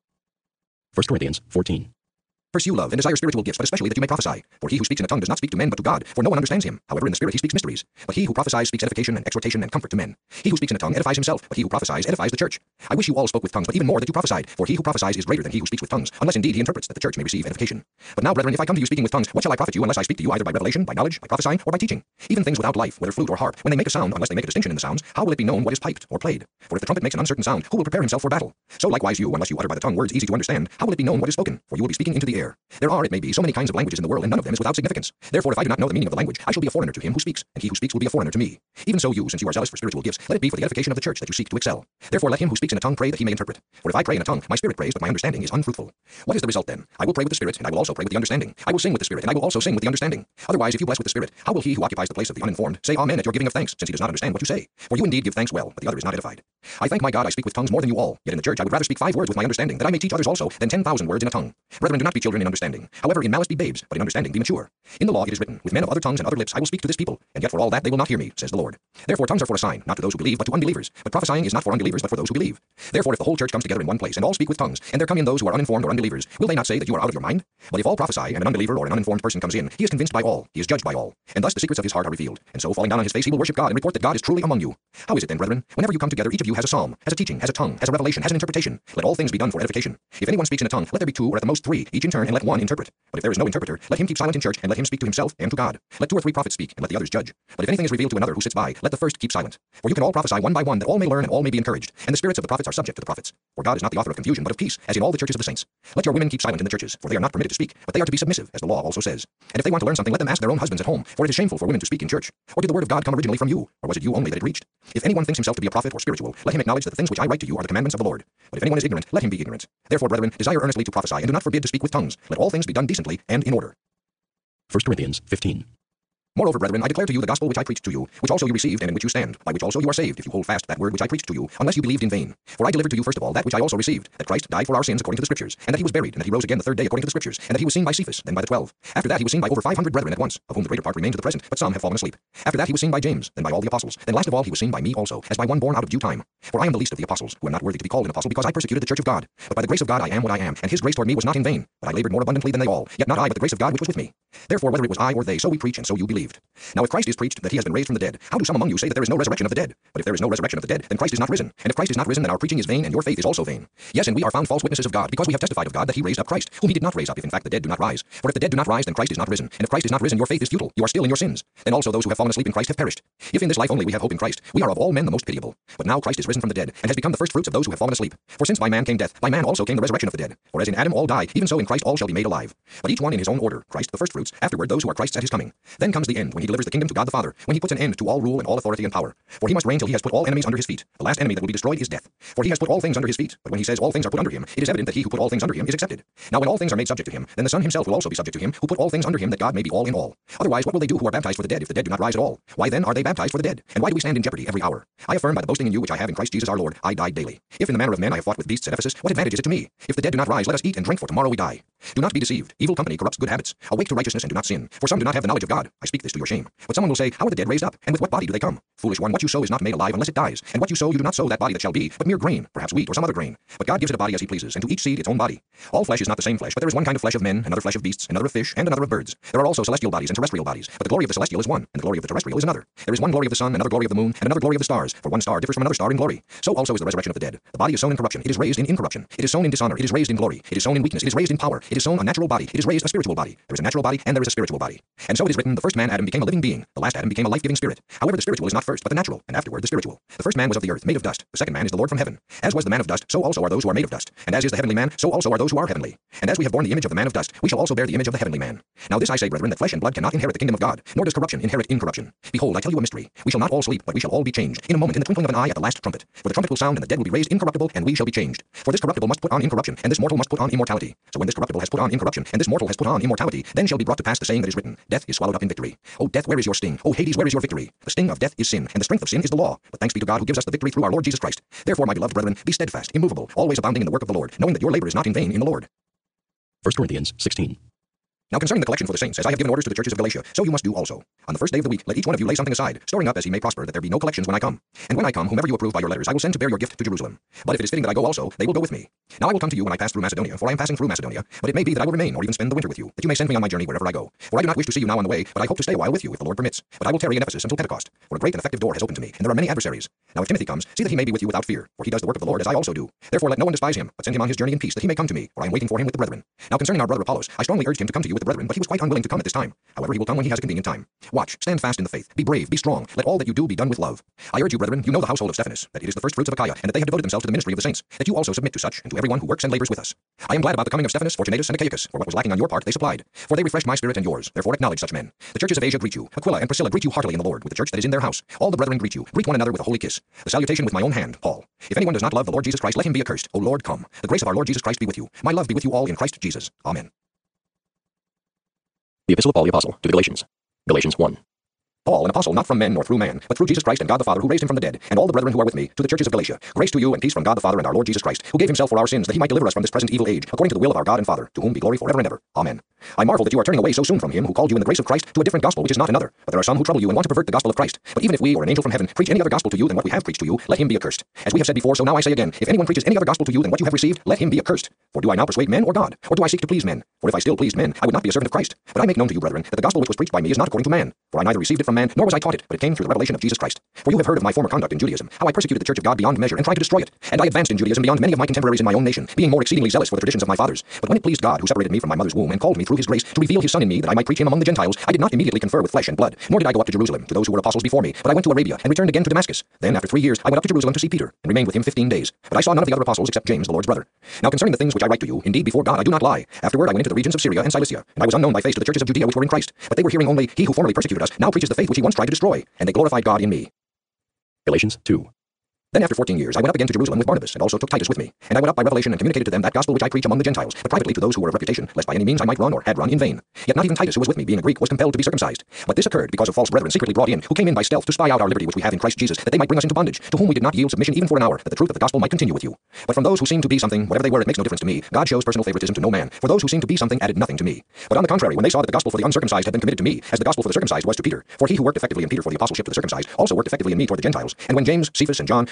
1 Corinthians 14. Pursue love, and desire spiritual gifts, but especially that you may prophesy. For he who speaks in a tongue does not speak to men, but to God, for no one understands him. However, in the Spirit he speaks mysteries. But he who prophesies speaks edification and exhortation and comfort to men. He who speaks in a tongue edifies himself, but he who prophesies edifies the church. I wish you all spoke with tongues, but even more that you prophesied. For he who prophesies is greater than he who speaks with tongues, unless indeed he interprets, that the church may receive edification. But now, brethren, if I come to you speaking with tongues, what shall I profit you unless I speak to you either by revelation, by knowledge, by prophesying, or by teaching? Even things without life, whether flute or harp, when they make a sound, unless they make a distinction in the sounds, how will it be known what is piped or played? For if the trumpet makes an uncertain sound, who will prepare himself for battle? So likewise you, unless you utter by the tongue words easy to understand, how will it be known what is spoken? For you will be speaking into the air. There are, it may be, so many kinds of languages in the world, and none of them is without significance. Therefore, if I do not know the meaning of the language, I shall be a foreigner to him who speaks, and he who speaks will be a foreigner to me. Even so you, since you are zealous for spiritual gifts, let it be for the edification of the church that you seek to excel. Therefore let him who speaks in a tongue pray that he may interpret. For if I pray in a tongue, my spirit prays, but my understanding is unfruitful. What is the result then? I will pray with the Spirit, and I will also pray with the understanding. I will sing with the Spirit, and I will also sing with the understanding. Otherwise, if you bless with the Spirit, how will he who occupies the place of the uninformed say amen at your giving of thanks, since he does not understand what you say? For you indeed give thanks well, but the other is not edified. I thank my God I speak with tongues more than you all, yet in the church I would rather speak 5 words with my understanding, that I may teach others also, than 10,000 words in a tongue. Brethren, do not be children in understanding. However, in malice be babes, but in understanding be mature. In the law it is written, with men of other tongues and other lips I will speak to this people, and yet for all that they will not hear me, says the Lord. Therefore tongues are for a sign, not to those who believe, but to unbelievers. But prophesying is not for unbelievers, but for those who believe. Therefore if the whole church comes together in one place, and all speak with tongues, and there come in those who are uninformed or unbelievers, will they not say that you are out of your mind? But if all prophesy, and an unbeliever or an uninformed person comes in, he is convinced by all, he is judged by all, and thus the secrets of his heart are revealed. And so falling down on his face he will worship God, and report that God is truly among you. How is it then, brethren? Whenever you come together, each of you has a psalm, has a teaching, has a tongue, has a revelation, has an interpretation. Let all things be done for edification. If anyone speaks in a tongue, let there be 2 or at the most 3, each in turn, and let one interpret. But if there is no interpreter, let him keep silent in church, and let him speak to himself and to God. Let 2 or 3 prophets speak, and let the others judge. But if anything is revealed to another who sits by, let the first keep silent. For you can all prophesy one by one, that all may learn and all may be encouraged. And the spirits of the prophets are subject to the prophets. For God is not the author of confusion, but of peace, as in all the churches of the saints. Let your women keep silent in the churches, for they are not permitted to speak, but they are to be submissive, as the law also says. And if they want to learn something, let them ask their own husbands at home, for it is shameful for women to speak in church. Or did the word of God come originally from you, or was it you only that it reached? If anyone thinks himself to be a prophet or spiritual, let him acknowledge that the things which I write to you are the commandments of the Lord. But if anyone is ignorant, let him be ignorant. Therefore, brethren, desire earnestly to prophesy, and do not forbid to speak with tongues. Let all things be done decently and in order. 1 Corinthians 15. Moreover, brethren, I declare to you the gospel which I preached to you, which also you received, and in which you stand, by which also you are saved, if you hold fast that word which I preached to you, unless you believed in vain. For I delivered to you first of all that which I also received, that Christ died for our sins according to the Scriptures, and that he was buried, and that he rose again the 3rd day according to the Scriptures, and that he was seen by Cephas, then by the 12. After that he was seen by over 500 brethren at once, of whom the greater part remain to the present, but some have fallen asleep. After that he was seen by James, then by all the apostles. Then last of all he was seen by me also, as by one born out of due time. For I am the least of the apostles, who am not worthy to be called an apostle, because I persecuted the church of God. But by the grace of God I am what I am, and his grace toward me was not in vain, but I labored more abundantly than they all, yet not I, but the grace of God which was with me. Therefore, whether it was I or they, so we preach, and so you believed. Now if Christ is preached that he has been raised from the dead, how do some among you say that there is no resurrection of the dead? But if there is no resurrection of the dead, then Christ is not risen. And if Christ is not risen, then our preaching is vain, and your faith is also vain. Yes, and we are found false witnesses of God, because we have testified of God that he raised up Christ, whom he did not raise up, if in fact the dead do not rise. For if the dead do not rise, then Christ is not risen. And if Christ is not risen, your faith is futile. You are still in your sins. Then also those who have fallen asleep in Christ have perished. If in this life only we have hope in Christ, we are of all men the most pitiable. But now Christ is risen from the dead, and has become the first fruits of those who have fallen asleep. For since by man came death, by man also came the resurrection of the dead. For as in Adam all die, even so in Christ all shall be made alive. But each one in his own order, Christ the first fruits, afterward those who are Christ's at his coming. Then comes the end, when he delivers the kingdom to God the Father, when he puts an end to all rule and all authority and power. For he must reign till he has put all enemies under his feet. The last enemy that will be destroyed is death. For he has put all things under his feet. But when he says all things are put under him, it is evident that he who put all things under him is accepted. Now when all things are made subject to him, then the Son himself will also be subject to him, who put all things under him, that God may be all in all. Otherwise, what will they do who are baptized for the dead, if the dead do not rise at all? Why then are they baptized for the dead? And why do we stand in jeopardy every hour? I affirm by the boasting in you which I have in Christ Jesus our Lord, I die daily. If in the manner of men I have fought with beasts at Ephesus, what advantage is it to me? If the dead do not rise, let us eat and drink, for tomorrow we die. Do not be deceived. Evil company corrupts good habits. Awake to righteousness and do not sin. For some do not have the knowledge of God. I speak this to your shame. But someone will say, how are the dead raised up? And with what body do they come? Foolish one, what you sow is not made alive unless it dies. And what you sow you do not sow that body that shall be, but mere grain, perhaps wheat or some other grain. But God gives it a body as he pleases, and to each seed its own body. All flesh is not the same flesh, but there is one kind of flesh of men, another flesh of beasts, another of fish, and another of birds. There are also celestial bodies and terrestrial bodies, but the glory of the celestial is one, and the glory of the terrestrial is another. There is one glory of the sun, another glory of the moon, and another glory of the stars, for one star differs from another star in glory. So also is the resurrection of the dead. The body is sown in corruption, it is raised in incorruption. It is sown in dishonor, it is raised in glory. It is sown in weakness, it is raised in power. It is sown a natural body, it is raised a spiritual body. There is a natural body, and there is a spiritual body. And so it is written, the first man Adam became a living being, the last Adam became a life-giving spirit. However, the spiritual is not first, but the natural, and afterward the spiritual. The first man was of the earth, made of dust. The second man is the Lord from heaven. As was the man of dust, so also are those who are made of dust. And as is the heavenly man, so also are those who are heavenly. And as we have borne the image of the man of dust, we shall also bear the image of the heavenly man. Now this I say, brethren, that flesh and blood cannot inherit the kingdom of God, nor does corruption inherit incorruption. Behold, I tell you a mystery. We shall not all sleep, but we shall all be changed, in a moment, in the twinkling of an eye, at the last trumpet. For the trumpet will sound, and the dead will be raised incorruptible, and we shall be changed. For this corruptible must put on incorruption, and this mortal must put on immortality. So when this corruptible has put on incorruption, and this mortal has put on immortality, then shall be brought to pass the saying that is written, Death is swallowed up in victory. O death, where is your sting? O Hades, where is your victory? The sting of death is sin, and the strength of sin is the law. But thanks be to God who gives us the victory through our Lord Jesus Christ. Therefore, my beloved brethren, be steadfast, immovable, always abounding in the work of the Lord, knowing that your labor is not in vain in the Lord. 1 Corinthians 16. Now concerning the collection for the saints, as I have given orders to the churches of Galatia, so you must do also. On the first day of the week, let each one of you lay something aside, storing up as he may prosper, that there be no collections when I come. And when I come, whomever you approve by your letters, I will send to bear your gift to Jerusalem. But if it is fitting that I go also, they will go with me. Now I will come to you when I pass through Macedonia, for I am passing through Macedonia. But it may be that I will remain, or even spend the winter with you, that you may send me on my journey wherever I go. For I do not wish to see you now on the way, but I hope to stay a while with you, if the Lord permits. But I will tarry in Ephesus until Pentecost. For a great and effective door has opened to me, and there are many adversaries. Now if Timothy comes, see that he may be with you without fear, for he does the work of the Lord as I also do. Therefore let no one despise him, but send him on his journey in peace, that he may come to me, for I am waiting for him with the brethren. Now concerning our brother Apollos, I strongly urged him to come to you with the brethren, but he was quite unwilling to come at this time. However, he will come when he has a convenient time. Watch, stand fast in the faith, be brave, be strong, let all that you do be done with love. I urge you, brethren, you know the household of Stephanas, that it is the first fruits of Achaia, and that they have devoted themselves to the ministry of the saints, that you also submit to such, and to everyone who works and labors with us. I am glad about the coming of Stephanas, Fortunatus, and Achaicus, for what was lacking on your part they supplied. For they refreshed my spirit and yours, therefore acknowledge such men. The churches of Asia greet you. Aquila and Priscilla greet you heartily in the Lord, with the church that is in their house. All the brethren greet you. Greet one another with a holy kiss. The salutation with my own hand, Paul. If anyone does not love the Lord Jesus Christ, let him be accursed. O Lord, come. The grace of our Lord Jesus Christ be with you. My love be with you all in Christ Jesus. Amen. The Epistle of Paul the Apostle to the Galatians. Galatians 1. Paul, an apostle, not from men nor through man, but through Jesus Christ and God the Father, who raised him from the dead, and all the brethren who are with me, to the churches of Galatia. Grace to you and peace from God the Father and our Lord Jesus Christ, who gave himself for our sins, that he might deliver us from this present evil age, according to the will of our God and Father, to whom be glory forever and ever. Amen. I marvel that you are turning away so soon from him who called you in the grace of Christ to a different gospel which is not another. But there are some who trouble you and want to pervert the gospel of Christ. But even if we or an angel from heaven preach any other gospel to you than what we have preached to you, let him be accursed. As we have said before, so now I say again, if anyone preaches any other gospel to you than what you have received, let him be accursed. For do I now persuade men or God? Or do I seek to please men? For if I still pleased men, I would not be a servant of Christ. But I make known to you, brethren, that the gospel which was preached by me is not according to man. For I neither received it from man, nor was I taught it, but it came through the revelation of Jesus Christ. For you have heard of my former conduct in Judaism, how I persecuted the church of God beyond measure and tried to destroy it. And I advanced in Judaism beyond many of my contemporaries in my own nation, being more exceedingly zealous for the traditions of my fathers. But when it pleased God, who separated me from my mother's womb and called me through his grace to reveal his Son in me, that I might preach him among the Gentiles, I did not immediately confer with flesh and blood, nor did I go up to Jerusalem to those who were apostles before me, but I went to Arabia and returned again to Damascus. Then after 3 years I went up to Jerusalem to see Peter, and remained with him 15 days. But I saw none of the other apostles except James, the Lord's brother. Now concerning the things which I write to you, indeed before God I do not lie. Afterward I went into the regions of Syria and Cilicia, and I was unknown by face to the churches of Judea which were in Christ. But they were hearing only, he who formerly persecuted us now preaches the faith which he once tried to destroy, and they glorified God in me. Galatians 2. Then after 14 years I went up again to Jerusalem with Barnabas, and also took Titus with me. And I went up by revelation and communicated to them that gospel which I preach among the Gentiles, but privately to those who were of reputation, lest by any means I might run or had run in vain. Yet not even Titus, who was with me, being a Greek, was compelled to be circumcised. But this occurred because of false brethren secretly brought in, who came in by stealth to spy out our liberty which we have in Christ Jesus, that they might bring us into bondage, to whom we did not yield submission even for an hour, that the truth of the gospel might continue with you. But from those who seemed to be something, whatever they were, it makes no difference to me. God shows personal favoritism to no man. For those who seemed to be something added nothing to me. But on the contrary, when they saw that the gospel for the uncircumcised had been committed to me, as the gospel for the circumcised was to Peter, for he who worked effectively in Peter for the apostleship to the circumcised also worked effectively in me toward the Gentiles. And when James, Cephas, and John,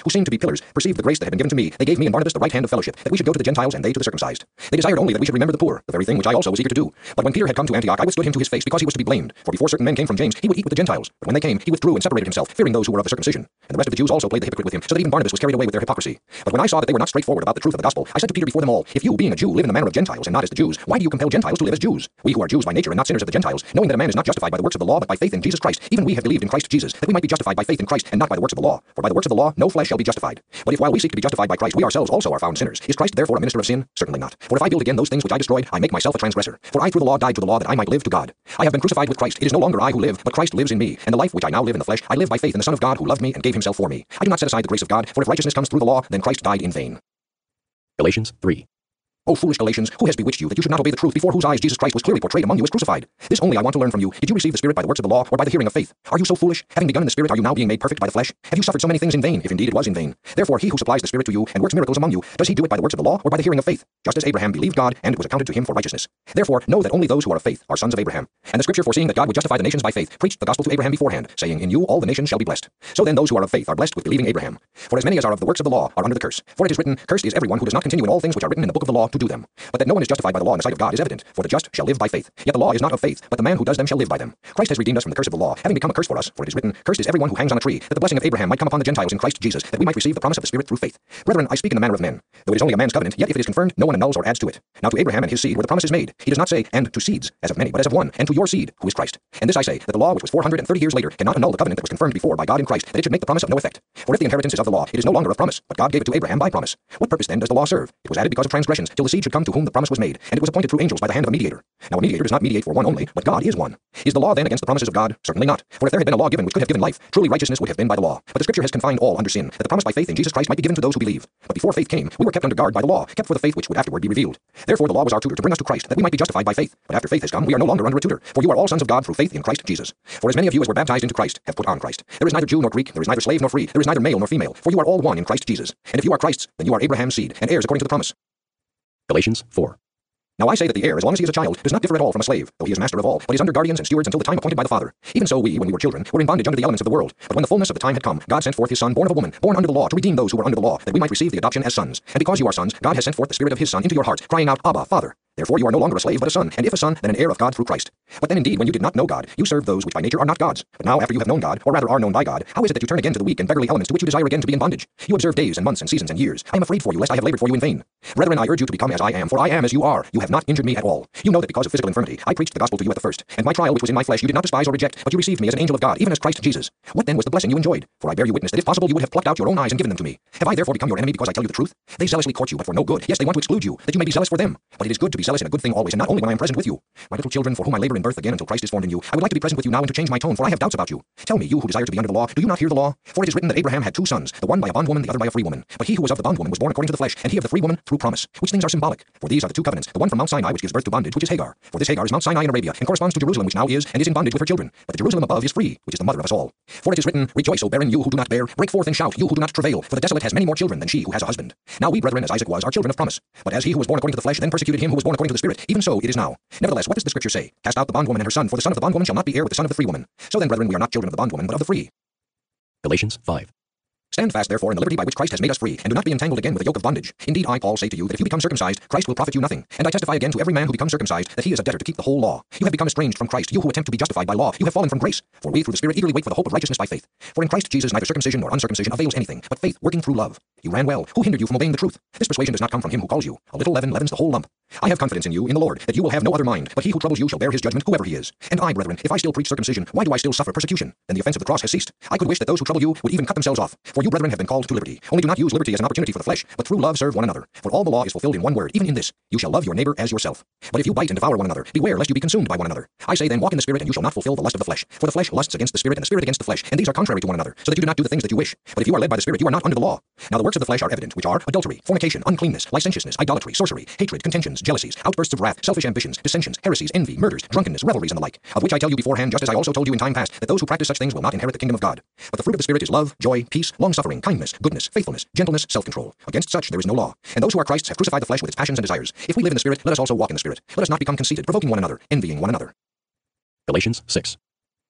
who seemed to be pillars, perceived the grace that had been given to me, they gave me and Barnabas the right hand of fellowship, that we should go to the Gentiles and they to the circumcised. They desired only that we should remember the poor, the very thing which I also was eager to do. But when Peter had come to Antioch, I withstood him to his face, because he was to be blamed. For before certain men came from James, he would eat with the Gentiles. But when they came, he withdrew and separated himself, fearing those who were of the circumcision. And the rest of the Jews also played the hypocrite with him, so that even Barnabas was carried away with their hypocrisy. But when I saw that they were not straightforward about the truth of the gospel, I said to Peter before them all, if you, being a Jew, live in the manner of Gentiles and not as the Jews, why do you compel Gentiles to live as Jews? We who are Jews by nature and not sinners of the Gentiles, knowing that a man is not justified by the works of the law, but by faith in Jesus Christ, even we have believed in Christ Jesus, that we might be justified by faith in Christ and not by the works of the law. For by the works of the law no flesh shall be justified. But if while we seek to be justified by Christ, we ourselves also are found sinners, is Christ therefore a minister of sin? Certainly not. For if I build again those things which I destroyed, I make myself a transgressor. For I through the law died to the law that I might live to God. I have been crucified with Christ. It is no longer I who live, but Christ lives in me. And the life which I now live in the flesh, I live by faith in the Son of God who loved me and gave himself for me. I do not set aside the grace of God, for if righteousness comes through the law, then Christ died in vain. Galatians 3. O foolish Galatians, who has bewitched you that you should not obey the truth, before whose eyes Jesus Christ was clearly portrayed among you as crucified? This only I want to learn from you. Did you receive the Spirit by the works of the law, or by the hearing of faith? Are you so foolish? Having begun in the Spirit, are you now being made perfect by the flesh? Have you suffered so many things in vain, if indeed it was in vain? Therefore he who supplies the Spirit to you and works miracles among you, does he do it by the works of the law, or by the hearing of faith? Just as Abraham believed God, and it was accounted to him for righteousness. Therefore know that only those who are of faith are sons of Abraham. And the Scripture, foreseeing that God would justify the nations by faith, preached the gospel to Abraham beforehand, saying, in you all the nations shall be blessed. So then those who are of faith are blessed with believing Abraham. For as many as are of the works of the law are under the curse. For it is written, cursed is everyone who does not continue in all things which are written in the book of the law to do them. But that no one is justified by the law in the sight of God is evident, for the just shall live by faith. Yet the law is not of faith, but the man who does them shall live by them. Christ has redeemed us from the curse of the law, having become a curse for us, for it is written, cursed is everyone who hangs on a tree, that the blessing of Abraham might come upon the Gentiles in Christ Jesus, that we might receive the promise of the Spirit through faith. Brethren, I speak in the manner of men. Though it is only a man's covenant, yet if it is confirmed, no one annuls or adds to it. Now to Abraham and his seed where the promise is made, he does not say, and to seeds, as of many, but as of one, and to your seed, who is Christ. And this I say, that the law which was 430 years later cannot annul the covenant that was confirmed before by God in Christ, that it should make the promise of no effect. For if the inheritance is of the law, it is no longer of promise, but God gave it to Abraham by promise. What purpose then does the law serve? It was added because of transgressions, till the seed should come to whom the promise was made, and it was appointed through angels by the hand of a mediator. Now a mediator does not mediate for one only, but God is one. Is the law then against the promises of God? Certainly not. For if there had been a law given which could have given life, truly righteousness would have been by the law. But the Scripture has confined all under sin, that the promise by faith in Jesus Christ might be given to those who believe. But before faith came, we were kept under guard by the law, kept for the faith which would afterward be revealed. Therefore the law was our tutor to bring us to Christ, that we might be justified by faith. But after faith has come, we are no longer under a tutor, for you are all sons of God through faith in Christ Jesus. For as many of you as were baptized into Christ have put on Christ. There is neither Jew nor Greek, there is neither slave nor free, there is neither male nor female, for you are all one in Christ Jesus. And if you are Christ's, then you are Abraham's seed, and heirs according to the promise. Galatians 4. Now I say that the heir, as long as he is a child, does not differ at all from a slave, though he is master of all, but is under guardians and stewards until the time appointed by the Father. Even so we, when we were children, were in bondage under the elements of the world. But when the fullness of the time had come, God sent forth his Son, born of a woman, born under the law, to redeem those who were under the law, that we might receive the adoption as sons. And because you are sons, God has sent forth the Spirit of his Son into your hearts, crying out, Abba, Father. Therefore you are no longer a slave, but a son, and if a son, then an heir of God through Christ. But then indeed, when you did not know God, you served those which by nature are not gods. But now after you have known God, or rather are known by God, how is it that you turn again to the weak and beggarly elements to which you desire again to be in bondage? You observe days and months and seasons and years. I am afraid for you, lest I have labored for you in vain. Brethren, I urge you to become as I am, for I am as you are. You have not injured me at all. You know that because of physical infirmity, I preached the gospel to you at the first. And my trial which was in my flesh you did not despise or reject, but you received me as an angel of God, even as Christ Jesus. What then was the blessing you enjoyed? For I bear you witness that if possible you would have plucked out your own eyes and given them to me. Have I therefore become your enemy because I tell you the truth? They zealously court you, but for no good. Yes, they want to exclude you, that you may be zealous for them. But it is good to be zealous in a good thing always, and not only when I am present with you. My little children, for whom I labor in birth again until Christ is formed in you, I would like to be present with you now and to change my tone, for I have doubts about you. Tell me, you who desire to be under the law, do you not hear the law? For it is written that Abraham had two sons, the one by a bondwoman, the other by a free woman. But he who was of the bondwoman was born according to the flesh, and he of the free woman through promise. Which things are symbolic? For these are the two covenants, the one from Mount Sinai which gives birth to bondage, which is Hagar. For this Hagar is Mount Sinai in Arabia, and corresponds to Jerusalem which now is, and is in bondage with her children. But the Jerusalem above is free, which is the mother of us all. For it is written, rejoice, O barren, you who do not bear, break forth and shout, you who do not travail, for the desolate has many more children than she who has a husband. Now we, brethren, as Isaac was, are children of promise. But as he who was born according to the flesh then persecuted him who was born according to the Spirit, even so it is now. Nevertheless, what does the Scripture say? Cast out the bondwoman and her son, for the son of the bondwoman shall not be heir with the son of the free woman. So then, brethren, we are not children of the bondwoman, but of the free. Galatians 5. Stand fast, therefore, in the liberty by which Christ has made us free, and do not be entangled again with the yoke of bondage. Indeed, I, Paul, say to you that if you become circumcised, Christ will profit you nothing. And I testify again to every man who becomes circumcised that he is a debtor to keep the whole law. You have become estranged from Christ, you who attempt to be justified by law. You have fallen from grace. For we, through the Spirit, eagerly wait for the hope of righteousness by faith. For in Christ Jesus neither circumcision nor uncircumcision avails anything, but faith working through love. You ran well. Who hindered you from obeying the truth? This persuasion does not come from him who calls you. A little leaven leavens the whole lump. I have confidence in you, in the Lord, that you will have no other mind, but he who troubles you shall bear his judgment, whoever he is. And I, brethren, if I still preach circumcision, why do I still suffer persecution? Then the offense of the cross has ceased. I could wish that those who trouble you would even cut themselves off. For you, brethren, have been called to liberty. Only do not use liberty as an opportunity for the flesh, but through love serve one another. For all the law is fulfilled in one word, even in this, you shall love your neighbor as yourself. But if you bite and devour one another, beware lest you be consumed by one another. I say then, walk in the Spirit, and you shall not fulfill the lust of the flesh. For the flesh lusts against the Spirit, and the Spirit against the flesh, and these are contrary to one another, so that you do not do the things that you wish. But if you are led by the Spirit, you are not under the law. Now the works of the flesh are evident, which are adultery, fornication, uncleanness, licentiousness, idolatry, sorcery, hatred, contentions, jealousies, outbursts of wrath, selfish ambitions, dissensions, heresies, envy, murders, drunkenness, revelries, and the like, of which I tell you beforehand, just as I also told you in time past, that those who practice such things will not inherit the kingdom of God. But the fruit of the Spirit is love, joy, peace, long-suffering, kindness, goodness, faithfulness, gentleness, self-control. Against such there is no law. And those who are Christ's have crucified the flesh with its passions and desires. If we live in the Spirit, let us also walk in the Spirit. Let us not become conceited, provoking one another, envying one another. Galatians 6.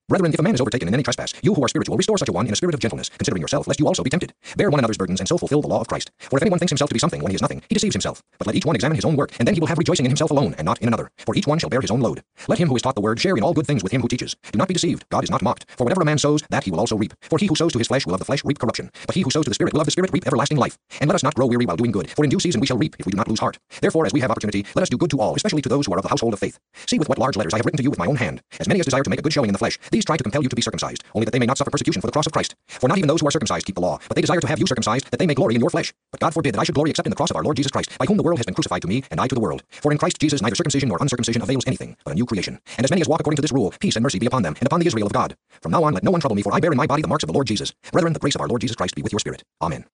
Brethren, if a man is overtaken in any trespass, you who are spiritual, restore such a one in a spirit of gentleness, considering yourself, lest you also be tempted. Bear one another's burdens, and so fulfill the law of Christ. For if anyone thinks himself to be something when he is nothing, he deceives himself. But let each one examine his own work, and then he will have rejoicing in himself alone, and not in another. For each one shall bear his own load. Let him who is taught the word share in all good things with him who teaches. Do not be deceived. God is not mocked. For whatever a man sows, that he will also reap. For he who sows to his flesh will of the flesh reap corruption. But he who sows to the Spirit will of the Spirit reap everlasting life. And let us not grow weary while doing good, for in due season we shall reap, if we do not lose heart. Therefore, as we have opportunity, let us do good to all, especially to those who are of the household of faith. See with what large letters I have written to you with my own hand. As many as desire to make a good showing in the flesh, these try to compel you to be circumcised, only that they may not suffer persecution for the cross of Christ. For not even those who are circumcised keep the law, but they desire to have you circumcised, that they may glory in your flesh. But God forbid that I should glory except in the cross of our Lord Jesus Christ, by whom the world has been crucified to me, and I to the world. For in Christ Jesus neither circumcision nor uncircumcision avails anything, but a new creation. And as many as walk according to this rule, peace and mercy be upon them, and upon the Israel of God. From now on let no one trouble me, for I bear in my body the marks of the Lord Jesus. Brethren, the grace of our Lord Jesus Christ be with your spirit. Amen.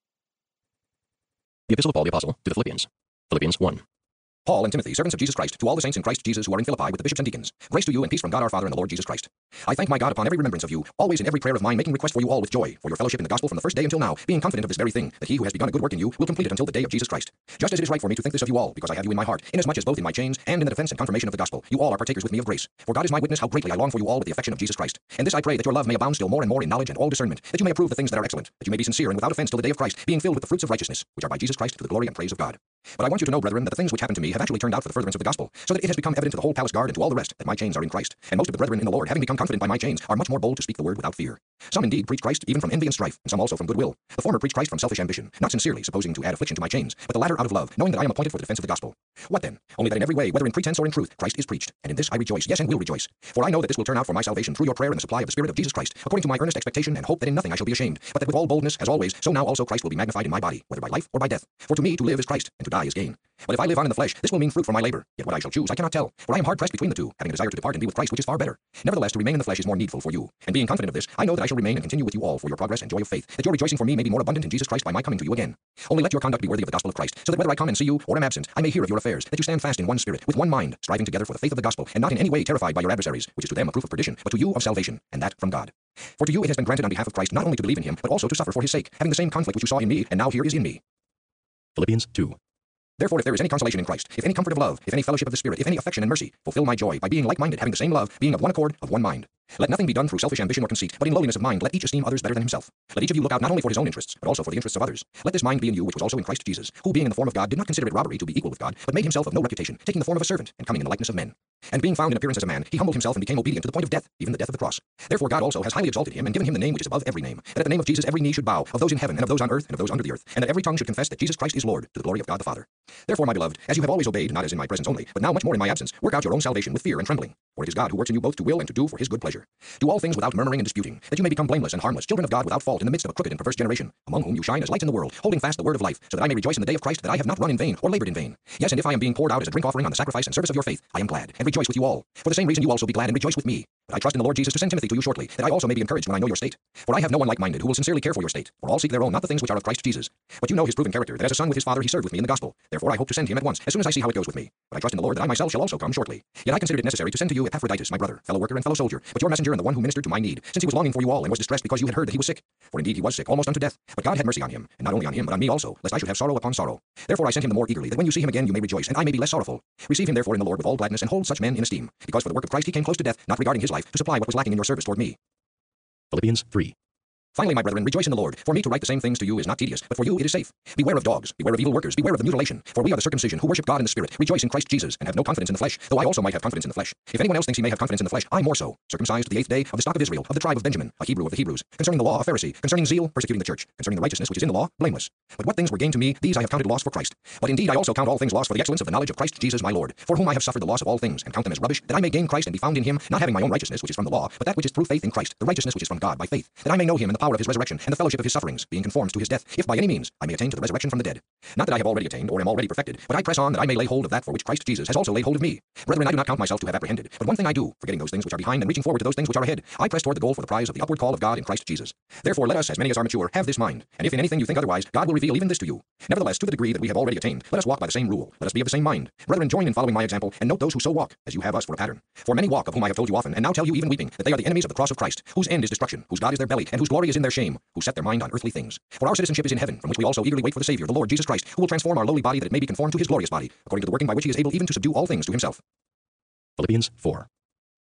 The Epistle of Paul the Apostle to the Philippians. Philippians 1. Paul and Timothy, servants of Jesus Christ, to all the saints in Christ Jesus who are in Philippi with the bishops and deacons, grace to you and peace from God our Father and the Lord Jesus Christ. I thank my God upon every remembrance of you, always in every prayer of mine, making request for you all with joy, for your fellowship in the gospel from the first day until now, being confident of this very thing, that he who has begun a good work in you will complete it until the day of Jesus Christ. Just as it is right for me to think this of you all, because I have you in my heart, inasmuch as both in my chains and in the defense and confirmation of the gospel, you all are partakers with me of grace. For God is my witness how greatly I long for you all with the affection of Jesus Christ. And this I pray, that your love may abound still more and more in knowledge and all discernment, that you may approve the things that are excellent, that you may be sincere and without offense till the day of Christ, being filled with the fruits of righteousness, which are by Jesus Christ to the glory and praise of God. But I want you to know, brethren, that the things which happened to me have actually turned out for the furtherance of the gospel, so that it has become evident to the whole palace guard and to all the rest that my chains are in Christ. And most of the brethren in the Lord, having become confident by my chains, are much more bold to speak the word without fear. Some indeed preach Christ even from envy and strife, and some also from goodwill. The former preach Christ from selfish ambition, not sincerely, supposing to add affliction to my chains, but the latter out of love, knowing that I am appointed for the defense of the gospel. What then? Only that in every way, whether in pretense or in truth, Christ is preached. And in this I rejoice, yes, and will rejoice. For I know that this will turn out for my salvation through your prayer and the supply of the Spirit of Jesus Christ, according to my earnest expectation and hope that in nothing I shall be ashamed, but that with all boldness, as always, so now also Christ will be magnified in my body, whether by life or by death. For to me to live is Christ, and to die is gain. But if I live on in the flesh, this will mean fruit for my labor. Yet what I shall choose I cannot tell, for I am hard pressed between the two, having a desire to depart and be with Christ, which is far better. Nevertheless, to remain in the flesh is more needful for you. And being confident of this, I know that I shall remain and continue with you all for your progress and joy of faith, that your rejoicing for me may be more abundant in Jesus Christ by my coming to you again. Only let your conduct be worthy of the gospel of Christ, so that whether I come and see you or am absent, I may hear of your affairs, that you stand fast in one spirit, with one mind, striving together for the faith of the gospel, and not in any way terrified by your adversaries, which is to them a proof of perdition, but to you of salvation, and that from God. For to you it has been granted on behalf of Christ not only to believe in him, but also to suffer for his sake, having the same conflict which you saw in me, and now here is in me. Philippians 2. Therefore, if there is any consolation in Christ, if any comfort of love, if any fellowship of the Spirit, if any affection and mercy, fulfill my joy by being like-minded, having the same love, being of one accord, of one mind. Let nothing be done through selfish ambition or conceit, but in lowliness of mind let each esteem others better than himself. Let each of you look out not only for his own interests, but also for the interests of others. Let this mind be in you which was also in Christ Jesus, who being in the form of God did not consider it robbery to be equal with God, but made himself of no reputation, taking the form of a servant, and coming in the likeness of men. And being found in appearance as a man, he humbled himself and became obedient to the point of death, even the death of the cross. Therefore God also has highly exalted him and given him the name which is above every name, that at the name of Jesus every knee should bow, of those in heaven and of those on earth and of those under the earth, and that every tongue should confess that Jesus Christ is Lord, to the glory of God the Father. Therefore, my beloved, as you have always obeyed, not as in my presence only, but now much more in my absence, work out your own salvation with fear and trembling. For it is God who works in you both to will and to do for his good pleasure. Do all things without murmuring and disputing, that you may become blameless and harmless, children of God without fault in the midst of a crooked and perverse generation, among whom you shine as lights in the world, holding fast the word of life, so that I may rejoice in the day of Christ that I have not run in vain or labored in vain. Yes, and if I am being poured out as a drink offering on the sacrifice and service of your faith, I am glad, and rejoice with you all. For the same reason you also be glad and rejoice with me. But I trust in the Lord Jesus to send Timothy to you shortly, that I also may be encouraged when I know your state. For I have no one like-minded who will sincerely care for your state, for all seek their own, not the things which are of Christ Jesus. But you know his proven character, that as a son with his father he served with me in the gospel. Therefore I hope to send him at once, as soon as I see how it goes with me. But I trust in the Lord that I myself shall also come shortly. Yet I considered it necessary to send to you Epaphroditus, my brother, fellow worker and fellow soldier, but your messenger and the one who ministered to my need, since he was longing for you all and was distressed because you had heard that he was sick. For indeed he was sick, almost unto death. But God had mercy on him, and not only on him, but on me also, lest I should have sorrow upon sorrow. Therefore I sent him the more eagerly, that when you see him again you may rejoice, and I may be less sorrowful. Receive him therefore in the Lord with all gladness, and hold such men in esteem, because for the work of Christ he came close to death, not regarding his life, to supply what was lacking in your service toward me. Philippians 3. Finally, my brethren, rejoice in the Lord. For me to write the same things to you is not tedious, but for you it is safe. Beware of dogs, beware of evil workers, beware of the mutilation. For we are the circumcision, who worship God in the Spirit, rejoice in Christ Jesus, and have no confidence in the flesh, though I also might have confidence in the flesh. If anyone else thinks he may have confidence in the flesh, I more so. Circumcised the 8th day, of the stock of Israel, of the tribe of Benjamin, a Hebrew of the Hebrews, concerning the law a Pharisee, concerning zeal, persecuting the church, concerning the righteousness which is in the law, blameless. But what things were gained to me, these I have counted loss for Christ. But indeed I also count all things loss for the excellence of the knowledge of Christ Jesus my Lord, for whom I have suffered the loss of all things, and count them as rubbish, that I may gain Christ and be found in him, not having my own righteousness which is from the law, but that which is through faith in Christ, the righteousness which is from God by faith, that I may know him in the power of his resurrection, and the fellowship of his sufferings, being conformed to his death, if by any means I may attain to the resurrection from the dead. Not that I have already attained, or am already perfected, but I press on that I may lay hold of that for which Christ Jesus has also laid hold of me. Brethren, I do not count myself to have apprehended, but one thing I do, forgetting those things which are behind and reaching forward to those things which are ahead, I press toward the goal for the prize of the upward call of God in Christ Jesus. Therefore let us, as many as are mature, have this mind, and if in anything you think otherwise, God will reveal even this to you. Nevertheless, to the degree that we have already attained, let us walk by the same rule, let us be of the same mind. Brethren, join in following my example, and note those who so walk, as you have us for a pattern. For many walk, of whom I have told you often, and now tell you even weeping, that they are the enemies of the cross of Christ, whose end is destruction, whose God is their belly, and whose glory is in their shame, who set their mind on earthly things. For our citizenship is in heaven, from which we also eagerly wait for the Savior, the Lord Jesus Christ, who will transform our lowly body that it may be conformed to his glorious body, according to the working by which he is able even to subdue all things to himself. Philippians 4.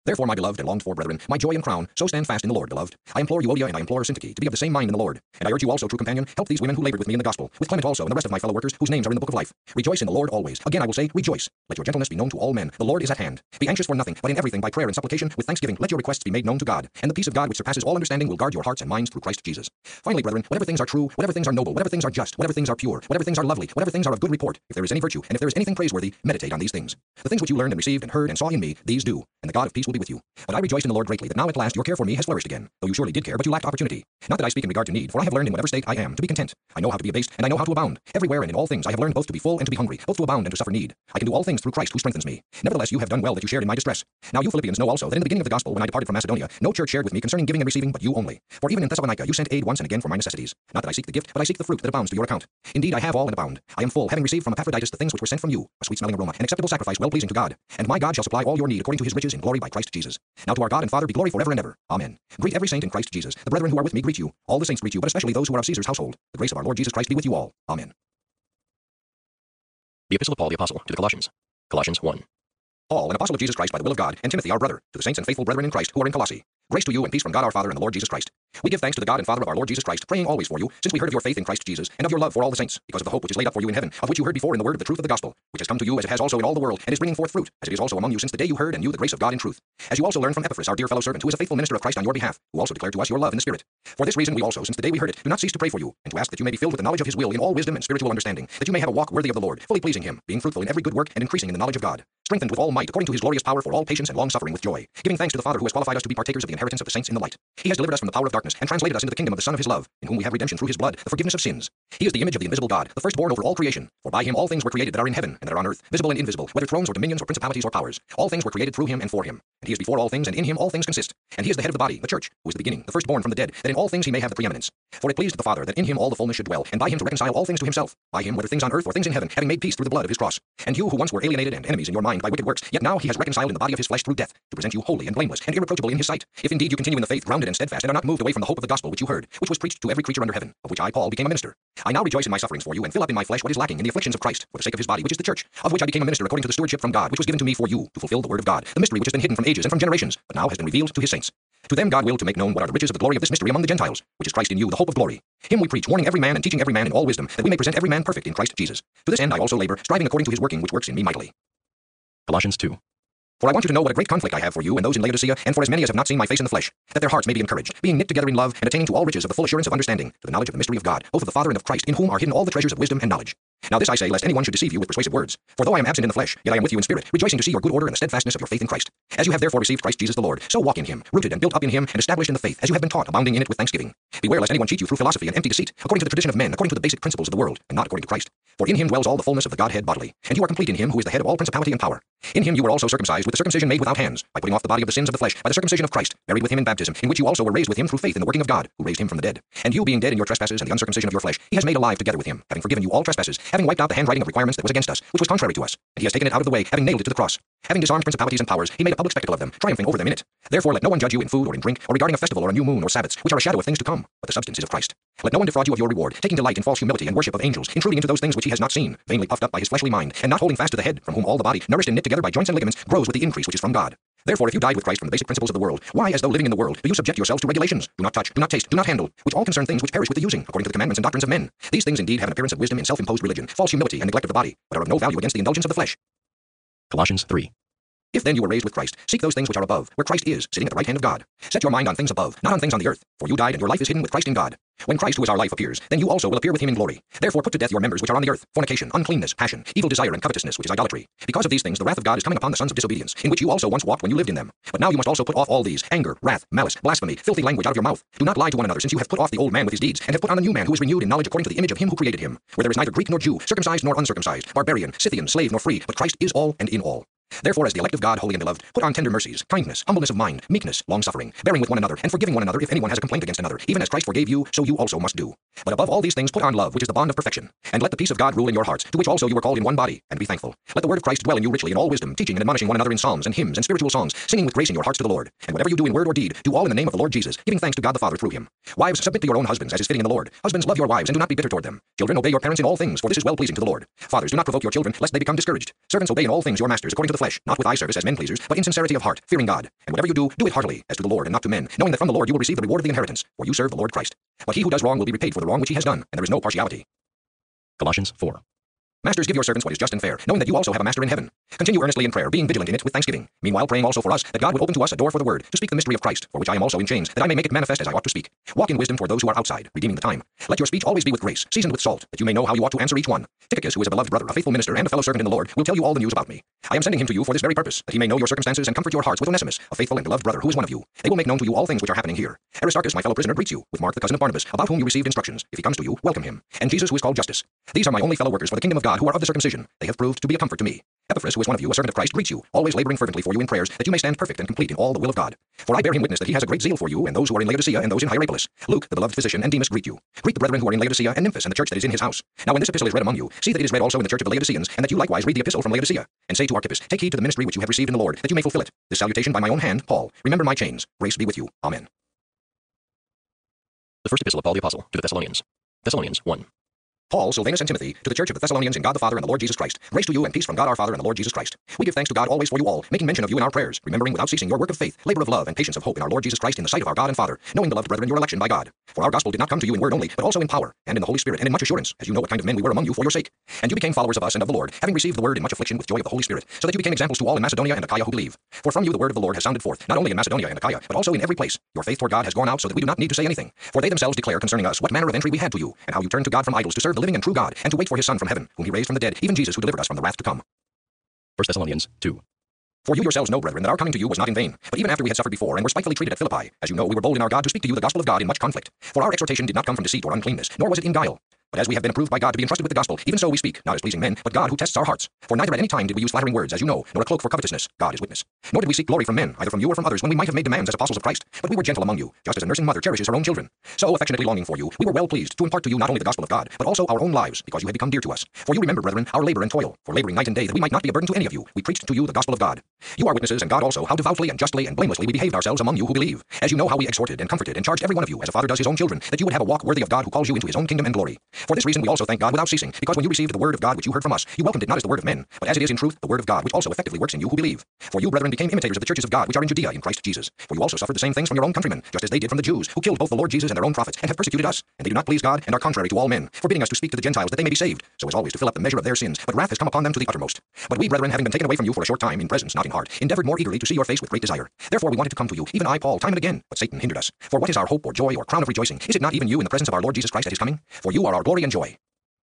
Therefore, my beloved and longed for brethren, my joy and crown, so stand fast in the Lord, beloved. I implore Euodia and I implore Syntyche to be of the same mind in the Lord. And I urge you also, true companion, help these women who labored with me in the gospel, with Clement also and the rest of my fellow workers, whose names are in the book of life. Rejoice in the Lord always. Again I will say, rejoice. Let your gentleness be known to all men. The Lord is at hand. Be anxious for nothing, but in everything by prayer and supplication, with thanksgiving, let your requests be made known to God. And the peace of God which surpasses all understanding will guard your hearts and minds through Christ Jesus. Finally, brethren, whatever things are true, whatever things are noble, whatever things are just, whatever things are pure, whatever things are lovely, whatever things are of good report, if there is any virtue, and if there is anything praiseworthy, meditate on these things. The things which you learned and received and heard and saw in me, these do, and the God of peace will be with you. But I rejoice in the Lord greatly that now at last your care for me has flourished again, though you surely did care, but you lacked opportunity. Not that I speak in regard to need, for I have learned in whatever state I am to be content. I know how to be abased, and I know how to abound. Everywhere and in all things I have learned both to be full and to be hungry, both to abound and to suffer need. I can do all things through Christ who strengthens me. Nevertheless, you have done well that you shared in my distress. Now you Philippians know also that in the beginning of the gospel, when I departed from Macedonia, no church shared with me concerning giving and receiving, but you only. For even in Thessalonica you sent aid once and again for my necessities. Not that I seek the gift, but I seek the fruit that abounds to your account. Indeed, I have all and abound. I am full, having received from Epaphroditus the things which were sent from you, a sweet-smelling aroma, an acceptable sacrifice, well pleasing to God. And my God shall supply all your need according to his riches in glory by Christ Jesus. Now to our God and Father be glory forever and ever. Amen. Greet every saint in Christ Jesus. The brethren who are with me greet you. All the saints greet you, but especially those who are of Caesar's household. The grace of our Lord Jesus Christ be with you all. Amen. The Epistle of Paul the Apostle to the Colossians. Colossians 1. Paul, an apostle of Jesus Christ by the will of God, and Timothy our brother, to the saints and faithful brethren in Christ who are in Colossae. Grace to you and peace from God our Father and the Lord Jesus Christ. We give thanks to the God and Father of our Lord Jesus Christ, praying always for you, since we heard of your faith in Christ Jesus, and of your love for all the saints, because of the hope which is laid up for you in heaven, of which you heard before in the word of the truth of the gospel, which has come to you as it has also in all the world, and is bringing forth fruit, as it is also among you since the day you heard and knew the grace of God in truth. As you also learned from Epaphras, our dear fellow servant, who is a faithful minister of Christ on your behalf, who also declared to us your love in the Spirit. For this reason we also, since the day we heard it, do not cease to pray for you, and to ask that you may be filled with the knowledge of his will in all wisdom and spiritual understanding, that you may have a walk worthy of the Lord, fully pleasing him, being fruitful in every good work and increasing in the knowledge of God, strengthened with all might according to his glorious power for all patience and long-suffering with joy, giving thanks to the Father who has qualified us to be partakers of the inheritance of the saints in the light. He has delivered us from the power of darkness and translated us into the kingdom of the Son of his love, in whom we have redemption through his blood, the forgiveness of sins. He is the image of the invisible God, the firstborn over all creation. For by him all things were created that are in heaven and that are on earth, visible and invisible, whether thrones or dominions or principalities or powers. All things were created through him and for him. And he is before all things, and in him all things consist. And he is the head of the body, the church, who is the beginning, the firstborn from the dead, that in all things he may have the preeminence. For it pleased the Father that in him all the fullness should dwell, and by him to reconcile all things to himself, by him whether things on earth or things in heaven, having made peace through the blood of his cross. And you who once were alienated and enemies in your mind by wicked works, yet now he has reconciled in the body of his flesh through death, to present you holy and blameless and irreproachable in his sight. If indeed you continue in the faith, grounded and steadfast, and are not moved away from the hope of the gospel which you heard, which was preached to every creature under heaven, of which I, Paul, became a minister. I now rejoice in my sufferings for you, and fill up in my flesh what is lacking in the afflictions of Christ, for the sake of his body, which is the church, of which I became a minister according to the stewardship from God, which was given to me for you, to fulfill the word of God, the mystery which has been hidden from ages and from generations, but now has been revealed to his saints. To them God willed to make known what are the riches of the glory of this mystery among the Gentiles, which is Christ in you, the hope of glory. Him we preach, warning every man and teaching every man in all wisdom, that we may present every man perfect in Christ Jesus. To this end I also labor, striving according to his working which works in me mightily. Colossians 2. For I want you to know what a great conflict I have for you and those in Laodicea, and for as many as have not seen my face in the flesh, that their hearts may be encouraged, being knit together in love, and attaining to all riches of the full assurance of understanding, to the knowledge of the mystery of God, both of the Father and of Christ, in whom are hidden all the treasures of wisdom and knowledge. Now this I say, lest anyone should deceive you with persuasive words. For though I am absent in the flesh, yet I am with you in spirit, rejoicing to see your good order and the steadfastness of your faith in Christ. As you have therefore received Christ Jesus the Lord, so walk in him, rooted and built up in him, and established in the faith, as you have been taught, abounding in it with thanksgiving. Beware lest anyone cheat you through philosophy and empty deceit, according to the tradition of men, according to the basic principles of the world, and not according to Christ. For in him dwells all the fullness of the Godhead bodily, and you are complete in him who is the head of all principality and power. In him you were also circumcised with the circumcision made without hands, by putting off the body of the sins of the flesh, by the circumcision of Christ, buried with him in baptism, in which you also were raised with him through faith in the working of God, who raised him from the dead. And you being dead in your trespasses and the uncircumcision of your flesh, he has made alive together with him, having forgiven you all trespasses, having wiped out the handwriting of requirements that was against us, which was contrary to us. And he has taken it out of the way, having nailed it to the cross. Having disarmed principalities and powers, he made a public spectacle of them, triumphing over them in it. Therefore let no one judge you in food or in drink, or regarding a festival or a new moon or Sabbaths, which are a shadow of things to come, but the substance is of Christ. Let no one defraud you of your reward, taking delight in false humility and worship of angels, intruding into those things which he has not seen, vainly puffed up by his fleshly mind, and not holding fast to the head, from whom all the body, nourished and knit together by joints and ligaments, grows with the increase which is from God. Therefore, if you died with Christ from the basic principles of the world, why, as though living in the world, do you subject yourselves to regulations? Do not touch, do not taste, do not handle, which all concern things which perish with the using, according to the commandments and doctrines of men. These things indeed have an appearance of wisdom in self-imposed religion, false humility, and neglect of the body, but are of no value against the indulgence of the flesh. Colossians 3. If then you were raised with Christ, seek those things which are above, where Christ is, sitting at the right hand of God. Set your mind on things above, not on things on the earth, for you died and your life is hidden with Christ in God. When Christ, who is our life, appears, then you also will appear with him in glory. Therefore put to death your members which are on the earth, fornication, uncleanness, passion, evil desire, and covetousness, which is idolatry. Because of these things the wrath of God is coming upon the sons of disobedience, in which you also once walked when you lived in them. But now you must also put off all these, anger, wrath, malice, blasphemy, filthy language out of your mouth. Do not lie to one another, since you have put off the old man with his deeds, and have put on the new man who is renewed in knowledge according to the image of him who created him. Where there is neither Greek nor Jew, circumcised nor uncircumcised, barbarian, Scythian, slave nor free, but Christ is all and in all. Therefore, as the elect of God, holy and beloved, put on tender mercies, kindness, humbleness of mind, meekness, long-suffering, bearing with one another, and forgiving one another if anyone has a complaint against another, even as Christ forgave you, so you also must do. But above all these things put on love, which is the bond of perfection. And let the peace of God rule in your hearts, to which also you were called in one body, and be thankful. Let the word of Christ dwell in you richly in all wisdom, teaching and admonishing one another in psalms and hymns and spiritual songs, singing with grace in your hearts to the Lord. And whatever you do in word or deed, do all in the name of the Lord Jesus, giving thanks to God the Father through him. Wives, submit to your own husbands, as is fitting in the Lord. Husbands, love your wives, and do not be bitter toward them. Children, obey your parents in all things, for this is well pleasing to the Lord. Fathers, do not provoke your children, lest they become discouraged. Servants, obey in all things your masters, according to the the flesh, not with eye service as men pleasers, but in sincerity of heart, fearing God. And whatever you do, do it heartily, as to the Lord and not to men, knowing that from the Lord you will receive the reward of the inheritance, for you serve the Lord Christ. But he who does wrong will be repaid for the wrong which he has done, and there is no partiality. Colossians 4. Masters, give your servants what is just and fair, knowing that you also have a master in heaven. Continue earnestly in prayer, being vigilant in it with thanksgiving. Meanwhile, praying also for us, that God would open to us a door for the word, to speak the mystery of Christ, for which I am also in chains, that I may make it manifest as I ought to speak. Walk in wisdom toward those who are outside, redeeming the time. Let your speech always be with grace, seasoned with salt, that you may know how you ought to answer each one. Tychicus, who is a beloved brother, a faithful minister, and a fellow servant in the Lord, will tell you all the news about me. I am sending him to you for this very purpose, that he may know your circumstances and comfort your hearts with Onesimus, a faithful and beloved brother, who is one of you. They will make known to you all things which are happening here. Aristarchus, my fellow prisoner, greets you, with Mark the cousin of Barnabas, about whom you received instructions. If he comes to you, welcome him. And Jesus, who is called Justus. These are my only fellow workers for the kingdom of God, who are of the circumcision. They have proved to be a comfort to me. Epaphras, who is one of you, a servant of Christ, greets you, always laboring fervently for you in prayers, that you may stand perfect and complete in all the will of God. For I bear him witness that he has a great zeal for you, and those who are in Laodicea and those in Hierapolis. Luke, the beloved physician, and Demas greet you. Greet the brethren who are in Laodicea and Nymphas and the church that is in his house. Now when this epistle is read among you, see that it is read also in the church of the Laodiceans, and that you likewise read the epistle from Laodicea. And say to Archippus, take heed to the ministry which you have received in the Lord, that you may fulfill it. This salutation by my own hand, Paul. Remember my chains. Grace be with you. Amen. The first epistle of Paul the Apostle to the Thessalonians. Thessalonians 1. Paul, Silvanus, and Timothy, to the church of the Thessalonians in God the Father and the Lord Jesus Christ. Grace to you and peace from God our Father and the Lord Jesus Christ. We give thanks to God always for you all, making mention of you in our prayers, remembering without ceasing your work of faith, labor of love, and patience of hope in our Lord Jesus Christ in the sight of our God and Father, knowing, beloved brethren, your election by God. For our gospel did not come to you in word only, but also in power, and in the Holy Spirit, and in much assurance, as you know what kind of men we were among you for your sake. And you became followers of us and of the Lord, having received the word in much affliction with joy of the Holy Spirit, so that you became examples to all in Macedonia and Achaia who believe. For from you the word of the Lord has sounded forth, not only in Macedonia and Achaia, but also in every place. Your faith toward God has gone out so that we do not need to say anything. For they themselves declare concerning us what manner of entry we had to you, and how you turned to God from idols to serve the living and true God, and to wait for his Son from heaven, whom he raised from the dead, even Jesus, who delivered us from the wrath to come. 1 Thessalonians 2. For you yourselves know, brethren, that our coming to you was not in vain. But even after we had suffered before and were spitefully treated at Philippi, as you know, we were bold in our God to speak to you the gospel of God in much conflict. For our exhortation did not come from deceit or uncleanness, nor was it in guile. But as we have been approved by God to be entrusted with the gospel, even so we speak, not as pleasing men, but God who tests our hearts. For neither at any time did we use flattering words, as you know, nor a cloak for covetousness, God is witness. Nor did we seek glory from men, either from you or from others, when we might have made demands as apostles of Christ. But we were gentle among you, just as a nursing mother cherishes her own children. So, affectionately longing for you, we were well pleased to impart to you not only the gospel of God, but also our own lives, because you had become dear to us. For you remember, brethren, our labor and toil, for laboring night and day, that we might not be a burden to any of you, we preached to you the gospel of God. You are witnesses, and God also, how devoutly and justly and blamelessly we behaved ourselves among you who believe. As you know how we exhorted and comforted and charged every one of you, as a father does his own children, that you would have a walk worthy of God who calls you into his own kingdom and glory. For this reason we also thank God without ceasing, because when you received the word of God which you heard from us, you welcomed it not as the word of men, but as it is in truth the word of God, which also effectively works in you who believe. For you, brethren, became imitators of the churches of God which are in Judea in Christ Jesus. For you also suffered the same things from your own countrymen, just as they did from the Jews, who killed both the Lord Jesus and their own prophets, and have persecuted us. And they do not please God, and are contrary to all men, forbidding us to speak to the Gentiles that they may be saved, so as always to fill up the measure of their sins. But wrath has come upon them to the uttermost. But we, brethren, having been taken away from you for a short time, in presence, not in heart, endeavored more eagerly to see your face with great desire. Therefore we wanted to come to you, even I, Paul, time and again, but Satan hindered us. For what is our hope or joy or crown of rejoicing? Is it not even you in the presence of our Lord Jesus Christ at his coming? For you are our glory and joy.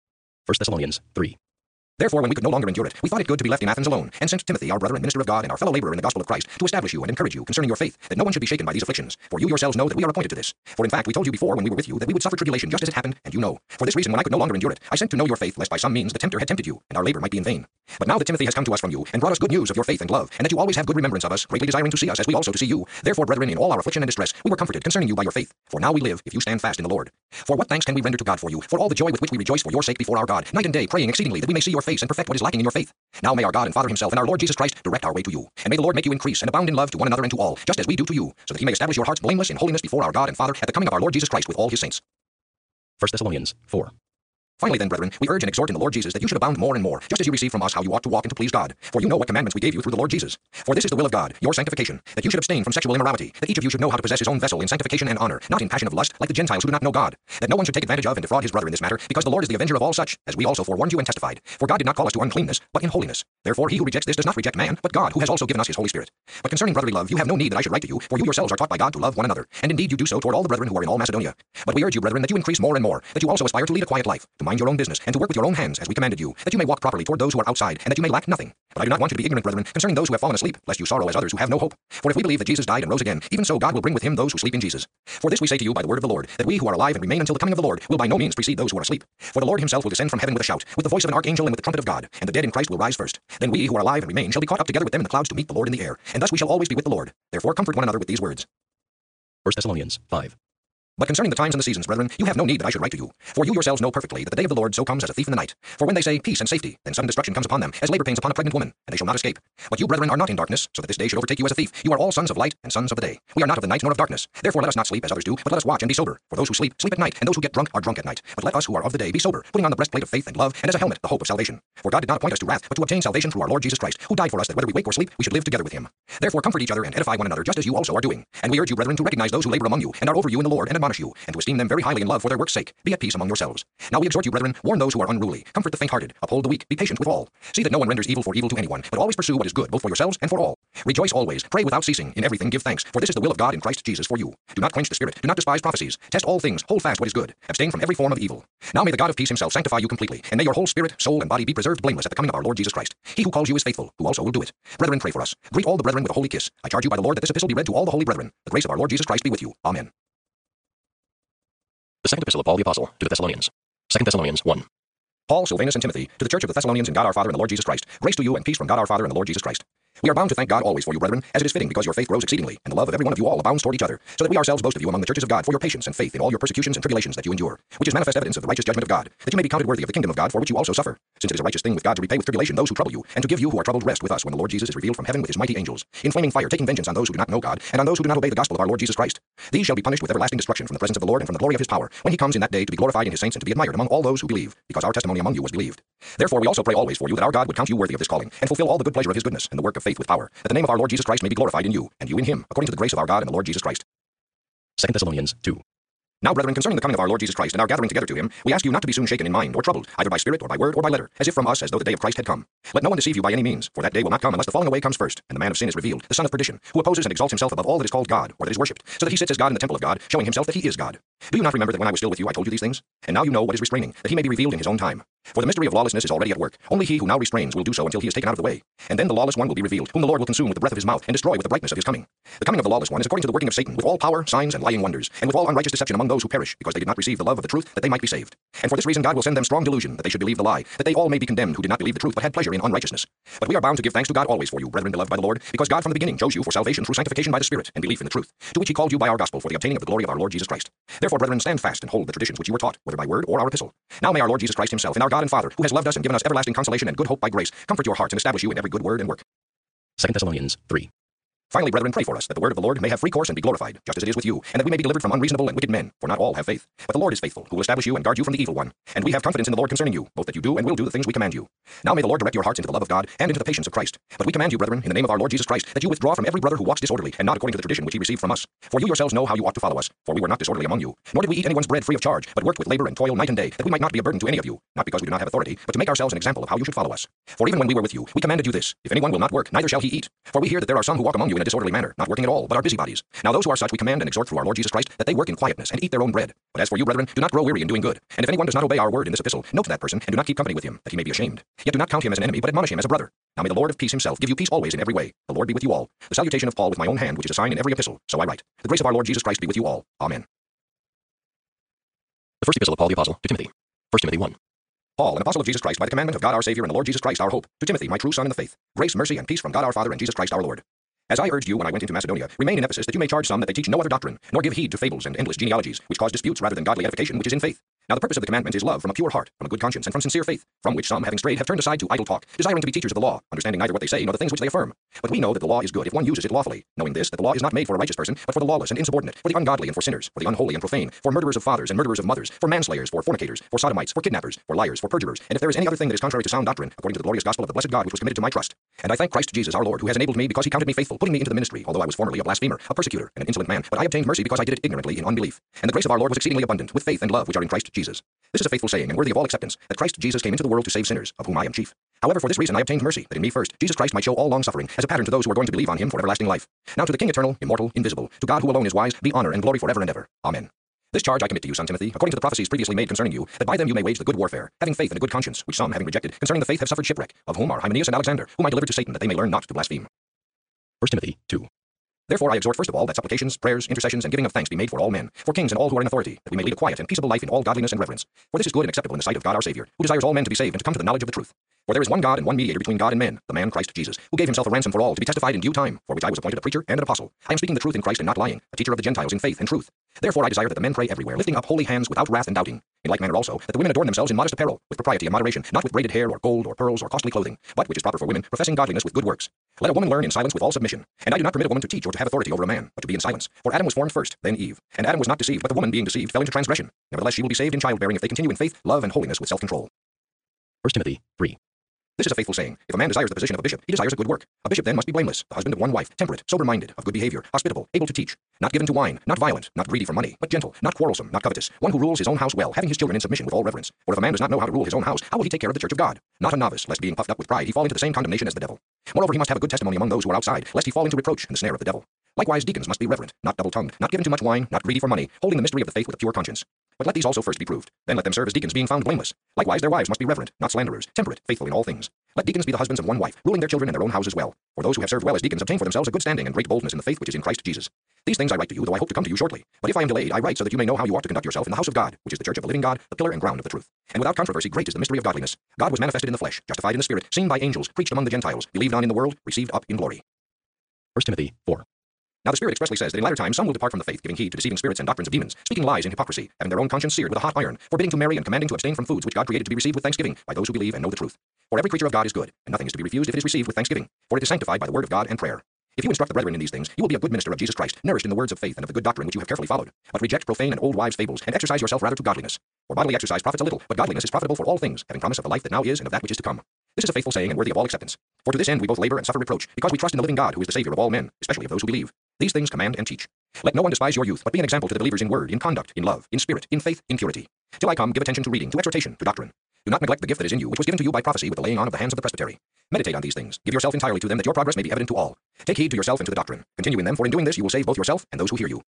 1 Thessalonians 3. Therefore, when we could no longer endure it, we thought it good to be left in Athens alone, and sent Timothy, our brother and minister of God, and our fellow laborer in the gospel of Christ, to establish you and encourage you concerning your faith, that no one should be shaken by these afflictions. For you yourselves know that we are appointed to this. For in fact, we told you before when we were with you that we would suffer tribulation just as it happened, and you know. For this reason, when I could no longer endure it, I sent to know your faith, lest by some means the tempter had tempted you, and our labor might be in vain. But now that Timothy has come to us from you, and brought us good news of your faith and love, and that you always have good remembrance of us, greatly desiring to see us as we also to see you, therefore, brethren, in all our affliction and distress, we were comforted concerning you by your faith. For now we live, if you stand fast in the Lord. For what thanks can we render to God for you, for all the joy with which we rejoice for your sake before our God, night and day, praying exceedingly that we may see your face and perfect what is lacking in your faith. Now may our God and Father himself and our Lord Jesus Christ direct our way to you. And may the Lord make you increase and abound in love to one another and to all, just as we do to you, so that he may establish your hearts blameless in holiness before our God and Father at the coming of our Lord Jesus Christ with all his saints. 1 Thessalonians 4. Finally then, brethren, we urge and exhort in the Lord Jesus that you should abound more and more, just as you receive from us how you ought to walk and to please God. For you know what commandments we gave you through the Lord Jesus. For this is the will of God, your sanctification, that you should abstain from sexual immorality, that each of you should know how to possess his own vessel in sanctification and honor, not in passion of lust, like the Gentiles who do not know God, that no one should take advantage of and defraud his brother in this matter, because the Lord is the avenger of all such, as we also forewarned you and testified. For God did not call us to uncleanness, but in holiness. Therefore he who rejects this does not reject man, but God, who has also given us his Holy Spirit. But concerning brotherly love, you have no need that I should write to you, for you yourselves are taught by God to love one another, and indeed you do so toward all the brethren who are in all Macedonia. But we urge you, brethren, that you increase more and more, that you also aspire to lead a quiet life, to mind your own business, and to work with your own hands, as we commanded you, that you may walk properly toward those who are outside, and that you may lack nothing. But I do not want you to be ignorant, brethren, concerning those who have fallen asleep, lest you sorrow as others who have no hope. For if we believe that Jesus died and rose again, even so God will bring with him those who sleep in Jesus. For this we say to you by the word of the Lord, that we who are alive and remain until the coming of the Lord will by no means precede those who are asleep. For the Lord himself will descend from heaven with a shout, with the voice of an archangel and with the trumpet of God, and the dead in Christ will rise first. Then we who are alive and remain shall be caught up together with them in the clouds to meet the Lord in the air, and thus we shall always be with the Lord. Therefore comfort one another with these words. 1 Thessalonians 5. But concerning the times and the seasons, brethren, you have no need that I should write to you. For you yourselves know perfectly that the day of the Lord so comes as a thief in the night. For when they say peace and safety, then sudden destruction comes upon them, as labor pains upon a pregnant woman, and they shall not escape. But you, brethren, are not in darkness, so that this day should overtake you as a thief. You are all sons of light and sons of the day. We are not of the night nor of darkness. Therefore let us not sleep as others do, but let us watch and be sober. For those who sleep, sleep at night, and those who get drunk are drunk at night. But let us who are of the day be sober, putting on the breastplate of faith and love, and as a helmet the hope of salvation. For God did not appoint us to wrath, but to obtain salvation through our Lord Jesus Christ, who died for us that whether we wake or sleep, we should live together with him. Therefore comfort each other and edify one another, just as you also are doing. And we urge you, brethren, to recognize those who labor among you, and are over you in the Lord, and admonish you, and to esteem them very highly in love for their work's sake. Be at peace among yourselves. Now we exhort you, brethren, warn those who are unruly, comfort the faint-hearted, uphold the weak, be patient with all. See that no one renders evil for evil to anyone, but always pursue what is good, both for yourselves and for all. Rejoice always, pray without ceasing, in everything give thanks, for this is the will of God in Christ Jesus for you. Do not quench the spirit, do not despise prophecies, test all things, hold fast what is good, abstain from every form of evil. Now may the God of peace himself sanctify you completely, and may your whole spirit, soul, and body be preserved blameless at the coming of our Lord Jesus Christ. He who calls you is faithful, who also will do it. Brethren, pray for us. Greet all the brethren with a holy kiss. I charge you by the Lord that this epistle be read to all the holy brethren. The grace of our Lord Jesus Christ be with you. Amen. The second epistle of Paul the Apostle to the Thessalonians. 2 Thessalonians 1. Paul, Silvanus, and Timothy, to the church of the Thessalonians in God our Father and the Lord Jesus Christ, grace to you and peace from God our Father and the Lord Jesus Christ. We are bound to thank God always for you, brethren, as it is fitting, because your faith grows exceedingly, and the love of every one of you all abounds toward each other, so that we ourselves boast of you among the churches of God for your patience and faith in all your persecutions and tribulations that you endure, which is manifest evidence of the righteous judgment of God, that you may be counted worthy of the kingdom of God for which you also suffer, since it is a righteous thing with God to repay with tribulation those who trouble you, and to give you who are troubled rest with us when the Lord Jesus is revealed from heaven with his mighty angels, in flaming fire, taking vengeance on those who do not know God, and on those who do not obey the gospel of our Lord Jesus Christ. These shall be punished with everlasting destruction from the presence of the Lord and from the glory of his power, when he comes in that day to be glorified in his saints and to be admired among all those who believe, because our testimony among you was believed. Therefore we also pray always for you that our God would count you worthy of this calling, and fulfill all the good pleasure of his goodness and the work of faith with power, that the name of our Lord Jesus Christ may be glorified in you, and you in him, according to the grace of our God and the Lord Jesus Christ. 2 Thessalonians 2. Now, brethren, concerning the coming of our Lord Jesus Christ and our gathering together to him, we ask you not to be soon shaken in mind or troubled, either by spirit or by word or by letter, as if from us, as though the day of Christ had come. Let no one deceive you by any means, for that day will not come unless the falling away comes first, and the man of sin is revealed, the son of perdition, who opposes and exalts himself above all that is called God, or that is worshipped, so that he sits as God in the temple of God, showing himself that he is God. Do you not remember that when I was still with you I told you these things? And now you know what is restraining, that he may be revealed in his own time. For the mystery of lawlessness is already at work. Only he who now restrains will do so until he is taken out of the way. And then the lawless one will be revealed, whom the Lord will consume with the breath of his mouth, and destroy with the brightness of his coming. The coming of the lawless one is according to the working of Satan, with all power, signs, and lying wonders, and with all unrighteous deception among those who perish, because they did not receive the love of the truth, that they might be saved. And for this reason God will send them strong delusion, that they should believe the lie, that they all may be condemned who did not believe the truth, but had pleasure in unrighteousness. But we are bound to give thanks to God always for you, brethren beloved by the Lord, because God from the beginning chose you for salvation through sanctification by the Spirit, and belief in the truth, to which he called you by our gospel for the obtaining of the glory of our Lord Jesus Christ. Therefore, brethren, stand fast and hold the traditions which you were taught, whether by word or our epistle. Now may our Lord Jesus Christ himself, and our God and Father, who has loved us and given us everlasting consolation and good hope by grace, comfort your hearts and establish you in every good word and work. 2 Thessalonians 3. Finally, brethren, pray for us, that the word of the Lord may have free course and be glorified, just as it is with you, and that we may be delivered from unreasonable and wicked men, for not all have faith. But the Lord is faithful, who will establish you and guard you from the evil one. And we have confidence in the Lord concerning you, both that you do and will do the things we command you. Now may the Lord direct your hearts into the love of God, and into the patience of Christ. But we command you, brethren, in the name of our Lord Jesus Christ, that you withdraw from every brother who walks disorderly, and not according to the tradition which he received from us. For you yourselves know how you ought to follow us, for we were not disorderly among you, nor did we eat anyone's bread free of charge, but worked with labor and toil night and day, that we might not be a burden to any of you, not because we do not have authority, but to make ourselves an example of how you should follow us. For even when we were with you, we commanded you this: if anyone will not work, neither shall he eat. For we hear that there are some who walk among you in a disorderly manner, not working at all, but are busybodies. Now those who are such we command and exhort through our Lord Jesus Christ, that they work in quietness and eat their own bread. But as for you, brethren, do not grow weary in doing good. And if anyone does not obey our word in this epistle, note that person, and do not keep company with him, that he may be ashamed. Yet do not count him as an enemy, but admonish him as a brother. Now may the Lord of peace himself give you peace always in every way. The Lord be with you all. The salutation of Paul with my own hand, which is a sign in every epistle. So I write. The grace of our Lord Jesus Christ be with you all. Amen. The first epistle of Paul the Apostle to Timothy. 1 Timothy 1. Paul, an apostle of Jesus Christ, by the commandment of God our Savior and the Lord Jesus Christ our hope, to Timothy, my true son in the faith, grace, mercy, and peace from God our Father and Jesus Christ our Lord. As I urged you when I went into Macedonia, remain in Ephesus, that you may charge some that they teach no other doctrine, nor give heed to fables and endless genealogies, which cause disputes rather than godly edification, which is in faith. Now the purpose of the commandment is love from a pure heart, from a good conscience, and from sincere faith, from which some, having strayed, have turned aside to idle talk, desiring to be teachers of the law, understanding neither what they say nor the things which they affirm. But we know that the law is good if one uses it lawfully, knowing this, that the law is not made for a righteous person, but for the lawless and insubordinate, for the ungodly and for sinners, for the unholy and profane, for murderers of fathers and murderers of mothers, for manslayers, for fornicators, for sodomites, for kidnappers, for liars, for perjurers, and if there is any other thing that is contrary to sound doctrine, according to the glorious gospel of the blessed God which was committed to my trust. And I thank Christ Jesus our Lord, who has enabled me because he counted me faithful, putting me into the ministry, although I was formerly a blasphemer, a persecutor, and an insolent man, but I obtained mercy because I did it ignorantly in unbelief. And the grace of our Lord was exceedingly abundant, with faith and love which are in Christ Jesus. This is a faithful saying and worthy of all acceptance, that Christ Jesus came into the world to save sinners, of whom I am chief. However, for this reason I obtained mercy, that in me first Jesus Christ might show all long-suffering, as a pattern to those who are going to believe on him for everlasting life. Now to the King eternal, immortal, invisible, to God who alone is wise, be honor and glory forever and ever. Amen. This charge I commit to you, son Timothy, according to the prophecies previously made concerning you, that by them you may wage the good warfare, having faith and a good conscience, which some, having rejected, concerning the faith have suffered shipwreck, of whom are Hymenaeus and Alexander, whom I delivered to Satan, that they may learn not to blaspheme. 1 Timothy 2. Therefore I exhort first of all that supplications, prayers, intercessions, and giving of thanks be made for all men, for kings and all who are in authority, that we may lead a quiet and peaceable life in all godliness and reverence. For this is good and acceptable in the sight of God our Savior, who desires all men to be saved and to come to the knowledge of the truth. For there is one God and one mediator between God and men, the man Christ Jesus, who gave himself a ransom for all, to be testified in due time, for which I was appointed a preacher and an apostle. I am speaking the truth in Christ and not lying, a teacher of the Gentiles in faith and truth. Therefore I desire that the men pray everywhere, lifting up holy hands without wrath and doubting. In like manner also, that the women adorn themselves in modest apparel, with propriety and moderation, not with braided hair or gold or pearls or costly clothing, but which is proper for women, professing godliness with good works. Let a woman learn in silence with all submission. And I do not permit a woman to teach or to have authority over a man, but to be in silence. For Adam was formed first, then Eve. And Adam was not deceived, but the woman being deceived fell into transgression. Nevertheless she will be saved in childbearing if they continue in faith, love, and holiness with self-control. 1 Timothy 3. This is a faithful saying. If a man desires the position of a bishop, he desires a good work. A bishop then must be blameless, the husband of one wife, temperate, sober-minded, of good behavior, hospitable, able to teach, not given to wine, not violent, not greedy for money, but gentle, not quarrelsome, not covetous, one who rules his own house well, having his children in submission with all reverence. For if a man does not know how to rule his own house, how will he take care of the church of God? Not a novice, lest being puffed up with pride he fall into the same condemnation as the devil. Moreover, he must have a good testimony among those who are outside, lest he fall into reproach and the snare of the devil. Likewise, deacons must be reverent, not double-tongued, not given to much wine, not greedy for money, holding the mystery of the faith with a pure conscience. But let these also first be proved. Then let them serve as deacons, being found blameless. Likewise, their wives must be reverent, not slanderers, temperate, faithful in all things. Let deacons be the husbands of one wife, ruling their children and their own houses well. For those who have served well as deacons obtain for themselves a good standing and great boldness in the faith which is in Christ Jesus. These things I write to you, though I hope to come to you shortly. But if I am delayed, I write so that you may know how you ought to conduct yourself in the house of God, which is the church of the living God, the pillar and ground of the truth. And without controversy great is the mystery of godliness. God was manifested in the flesh, justified in the spirit, seen by angels, preached among the Gentiles, believed on in the world, received up in glory. 1 Timothy 4. Now the Spirit expressly says that in latter times some will depart from the faith, giving heed to deceiving spirits and doctrines of demons, speaking lies in hypocrisy, having their own conscience seared with a hot iron, forbidding to marry and commanding to abstain from foods which God created to be received with thanksgiving by those who believe and know the truth. For every creature of God is good, and nothing is to be refused if it is received with thanksgiving, for it is sanctified by the word of God and prayer. If you instruct the brethren in these things, you will be a good minister of Jesus Christ, nourished in the words of faith and of the good doctrine which you have carefully followed. But reject profane and old wives' fables, and exercise yourself rather to godliness. For bodily exercise profits a little, but godliness is profitable for all things, having promise of the life that now is and of that which is to come. This is a faithful saying and worthy of all acceptance. For to this end we both labor and suffer reproach, because we trust in the living God, who is the Savior of all men, especially of those who believe. These things command and teach. Let no one despise your youth, but be an example to the believers in word, in conduct, in love, in spirit, in faith, in purity. Till I come, give attention to reading, to exhortation, to doctrine. Do not neglect the gift that is in you, which was given to you by prophecy with the laying on of the hands of the presbytery. Meditate on these things. Give yourself entirely to them, that your progress may be evident to all. Take heed to yourself and to the doctrine. Continue in them, for in doing this you will save both yourself and those who hear you.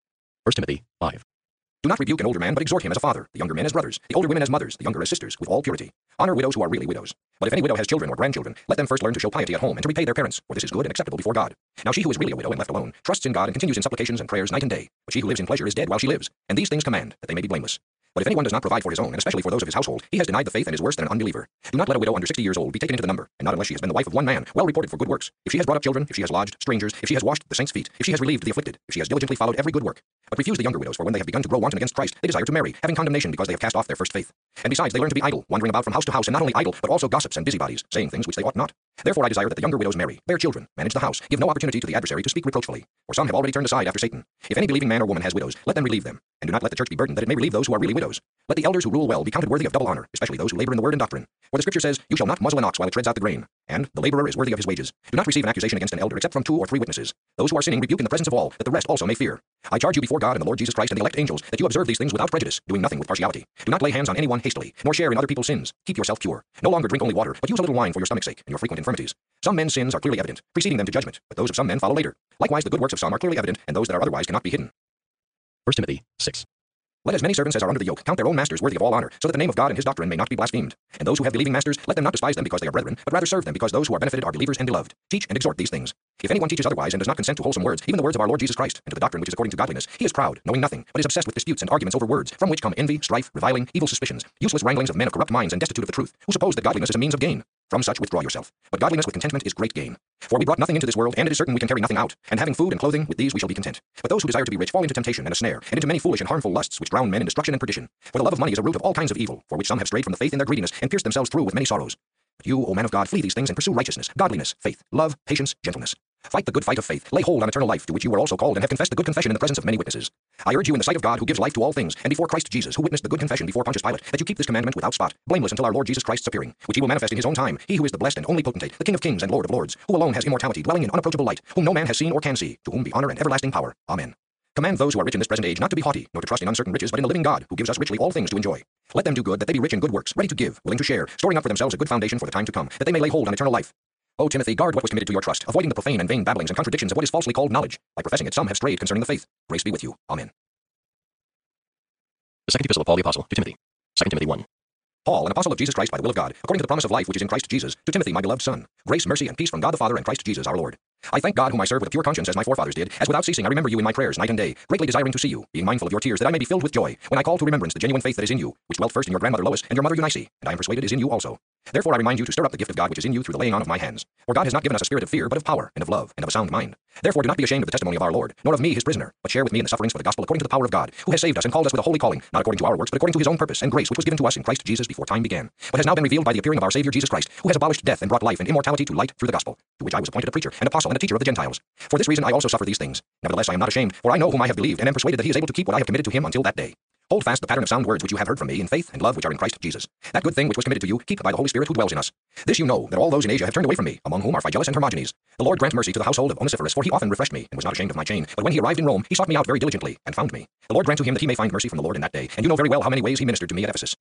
1 Timothy 5. Do not rebuke an older man, but exhort him as a father, the younger men as brothers, the older women as mothers, the younger as sisters, with all purity. Honor widows who are really widows. But if any widow has children or grandchildren, let them first learn to show piety at home and to repay their parents, for this is good and acceptable before God. Now she who is really a widow and left alone trusts in God and continues in supplications and prayers night and day. But she who lives in pleasure is dead while she lives. And these things command, that they may be blameless. But if anyone does not provide for his own, and especially for those of his household, he has denied the faith and is worse than an unbeliever. Do not let a widow under 60 years old be taken into the number, and not unless she has been the wife of one man, well reported for good works. If she has brought up children, if she has lodged strangers, if she has washed the saints' feet, if she has relieved the afflicted, if she has diligently followed every good work. But refuse the younger widows, for when they have begun to grow wanton against Christ, they desire to marry, having condemnation because they have cast off their first faith. And besides, they learn to be idle, wandering about from house to house, and not only idle, but also gossips and busybodies, saying things which they ought not. Therefore I desire that the younger widows marry, bear children, manage the house, give no opportunity to the adversary to speak reproachfully. For some have already turned aside after Satan. If any believing man or woman has widows, let them relieve them. And do not let the church be burdened, that it may relieve those who are really widows. Let the elders who rule well be counted worthy of double honor, especially those who labor in the word and doctrine. For the Scripture says, You shall not muzzle an ox while it treads out the grain, and the laborer is worthy of his wages. Do not receive an accusation against an elder except from 2 or 3 witnesses. Those who are sinning rebuke in the presence of all, that the rest also may fear. I charge you before God and the Lord Jesus Christ and the elect angels, that you observe these things without prejudice, doing nothing with partiality. Do not lay hands on anyone hastily, nor share in other people's sins. Keep yourself pure. No longer drink only water, but use a little wine for your stomach's sake and your frequent infirmities. Some men's sins are clearly evident, preceding them to judgment, but those of some men follow later. Likewise the good works of some are clearly evident, and those that are otherwise cannot be hidden. 1 Timothy 6. Let as many servants as are under the yoke count their own masters worthy of all honor, so that the name of God and his doctrine may not be blasphemed. And those who have believing masters, let them not despise them because they are brethren, but rather serve them because those who are benefited are believers and beloved. Teach and exhort these things. If anyone teaches otherwise and does not consent to wholesome words, even the words of our Lord Jesus Christ, and to the doctrine which is according to godliness, he is proud, knowing nothing, but is obsessed with disputes and arguments over words, from which come envy, strife, reviling, evil suspicions, useless wranglings of men of corrupt minds and destitute of the truth, who suppose that godliness is a means of gain. From such withdraw yourself. But godliness with contentment is great gain. For we brought nothing into this world, and it is certain we can carry nothing out. And having food and clothing, with these we shall be content. But those who desire to be rich fall into temptation and a snare, and into many foolish and harmful lusts, which drown men in destruction and perdition. For the love of money is a root of all kinds of evil, for which some have strayed from the faith in their greediness, and pierced themselves through with many sorrows. But you, O man of God, flee these things and pursue righteousness, godliness, faith, love, patience, gentleness. Fight the good fight of faith, lay hold on eternal life, to which you were also called, and have confessed the good confession in the presence of many witnesses. I urge you in the sight of God, who gives life to all things, and before Christ Jesus, who witnessed the good confession before Pontius Pilate, that you keep this commandment without spot, blameless until our Lord Jesus Christ's appearing, which he will manifest in his own time, he who is the blessed and only potentate, the King of kings and Lord of lords, who alone has immortality, dwelling in unapproachable light, whom no man has seen or can see, to whom be honor and everlasting power. Amen. Command those who are rich in this present age not to be haughty, nor to trust in uncertain riches, but in the living God, who gives us richly all things to enjoy. Let them do good, that they be rich in good works, ready to give, willing to share, storing up for themselves a good foundation for the time to come, that they may lay hold on eternal life. O Timothy, guard what was committed to your trust, avoiding the profane and vain babblings and contradictions of what is falsely called knowledge. By professing it, some have strayed concerning the faith. Grace be with you. Amen. The second epistle of Paul the Apostle to Timothy. 2 Timothy 1. Paul, an apostle of Jesus Christ by the will of God, according to the promise of life which is in Christ Jesus, to Timothy, my beloved son, grace, mercy, and peace from God the Father and Christ Jesus our Lord. I thank God whom I serve with a pure conscience as my forefathers did, as without ceasing I remember you in my prayers night and day, greatly desiring to see you, being mindful of your tears, that I may be filled with joy, when I call to remembrance the genuine faith that is in you, which dwelt first in your grandmother Lois and your mother Eunice, and I am persuaded is in you also. Therefore I remind you to stir up the gift of God which is in you through the laying on of my hands. For God has not given us a spirit of fear, but of power, and of love, and of a sound mind. Therefore do not be ashamed of the testimony of our Lord, nor of me his prisoner, but share with me in the sufferings for the gospel according to the power of God, who has saved us and called us with a holy calling, not according to our works, but according to his own purpose and grace, which was given to us in Christ Jesus before time began, but has now been revealed by the appearing of our Savior Jesus Christ, who has abolished death and brought life and immortality to light through the gospel, to which I was appointed a preacher, an apostle, and a teacher of the Gentiles. For this reason I also suffer these things. Nevertheless I am not ashamed, for I know whom I have believed, and am persuaded that he is able to keep what I have committed to him until that day. Hold fast the pattern of sound words which you have heard from me in faith and love which are in Christ Jesus. That good thing which was committed to you, keep by the Holy Spirit who dwells in us. This you know, that all those in Asia have turned away from me, among whom are Phygelus and Hermogenes. The Lord grant mercy to the household of Onesiphorus, for he often refreshed me, and was not ashamed of my chain. But when he arrived in Rome, he sought me out very diligently, and found me. The Lord grant to him that he may find mercy from the Lord in that day, and you know very well how many ways he ministered to me at Ephesus.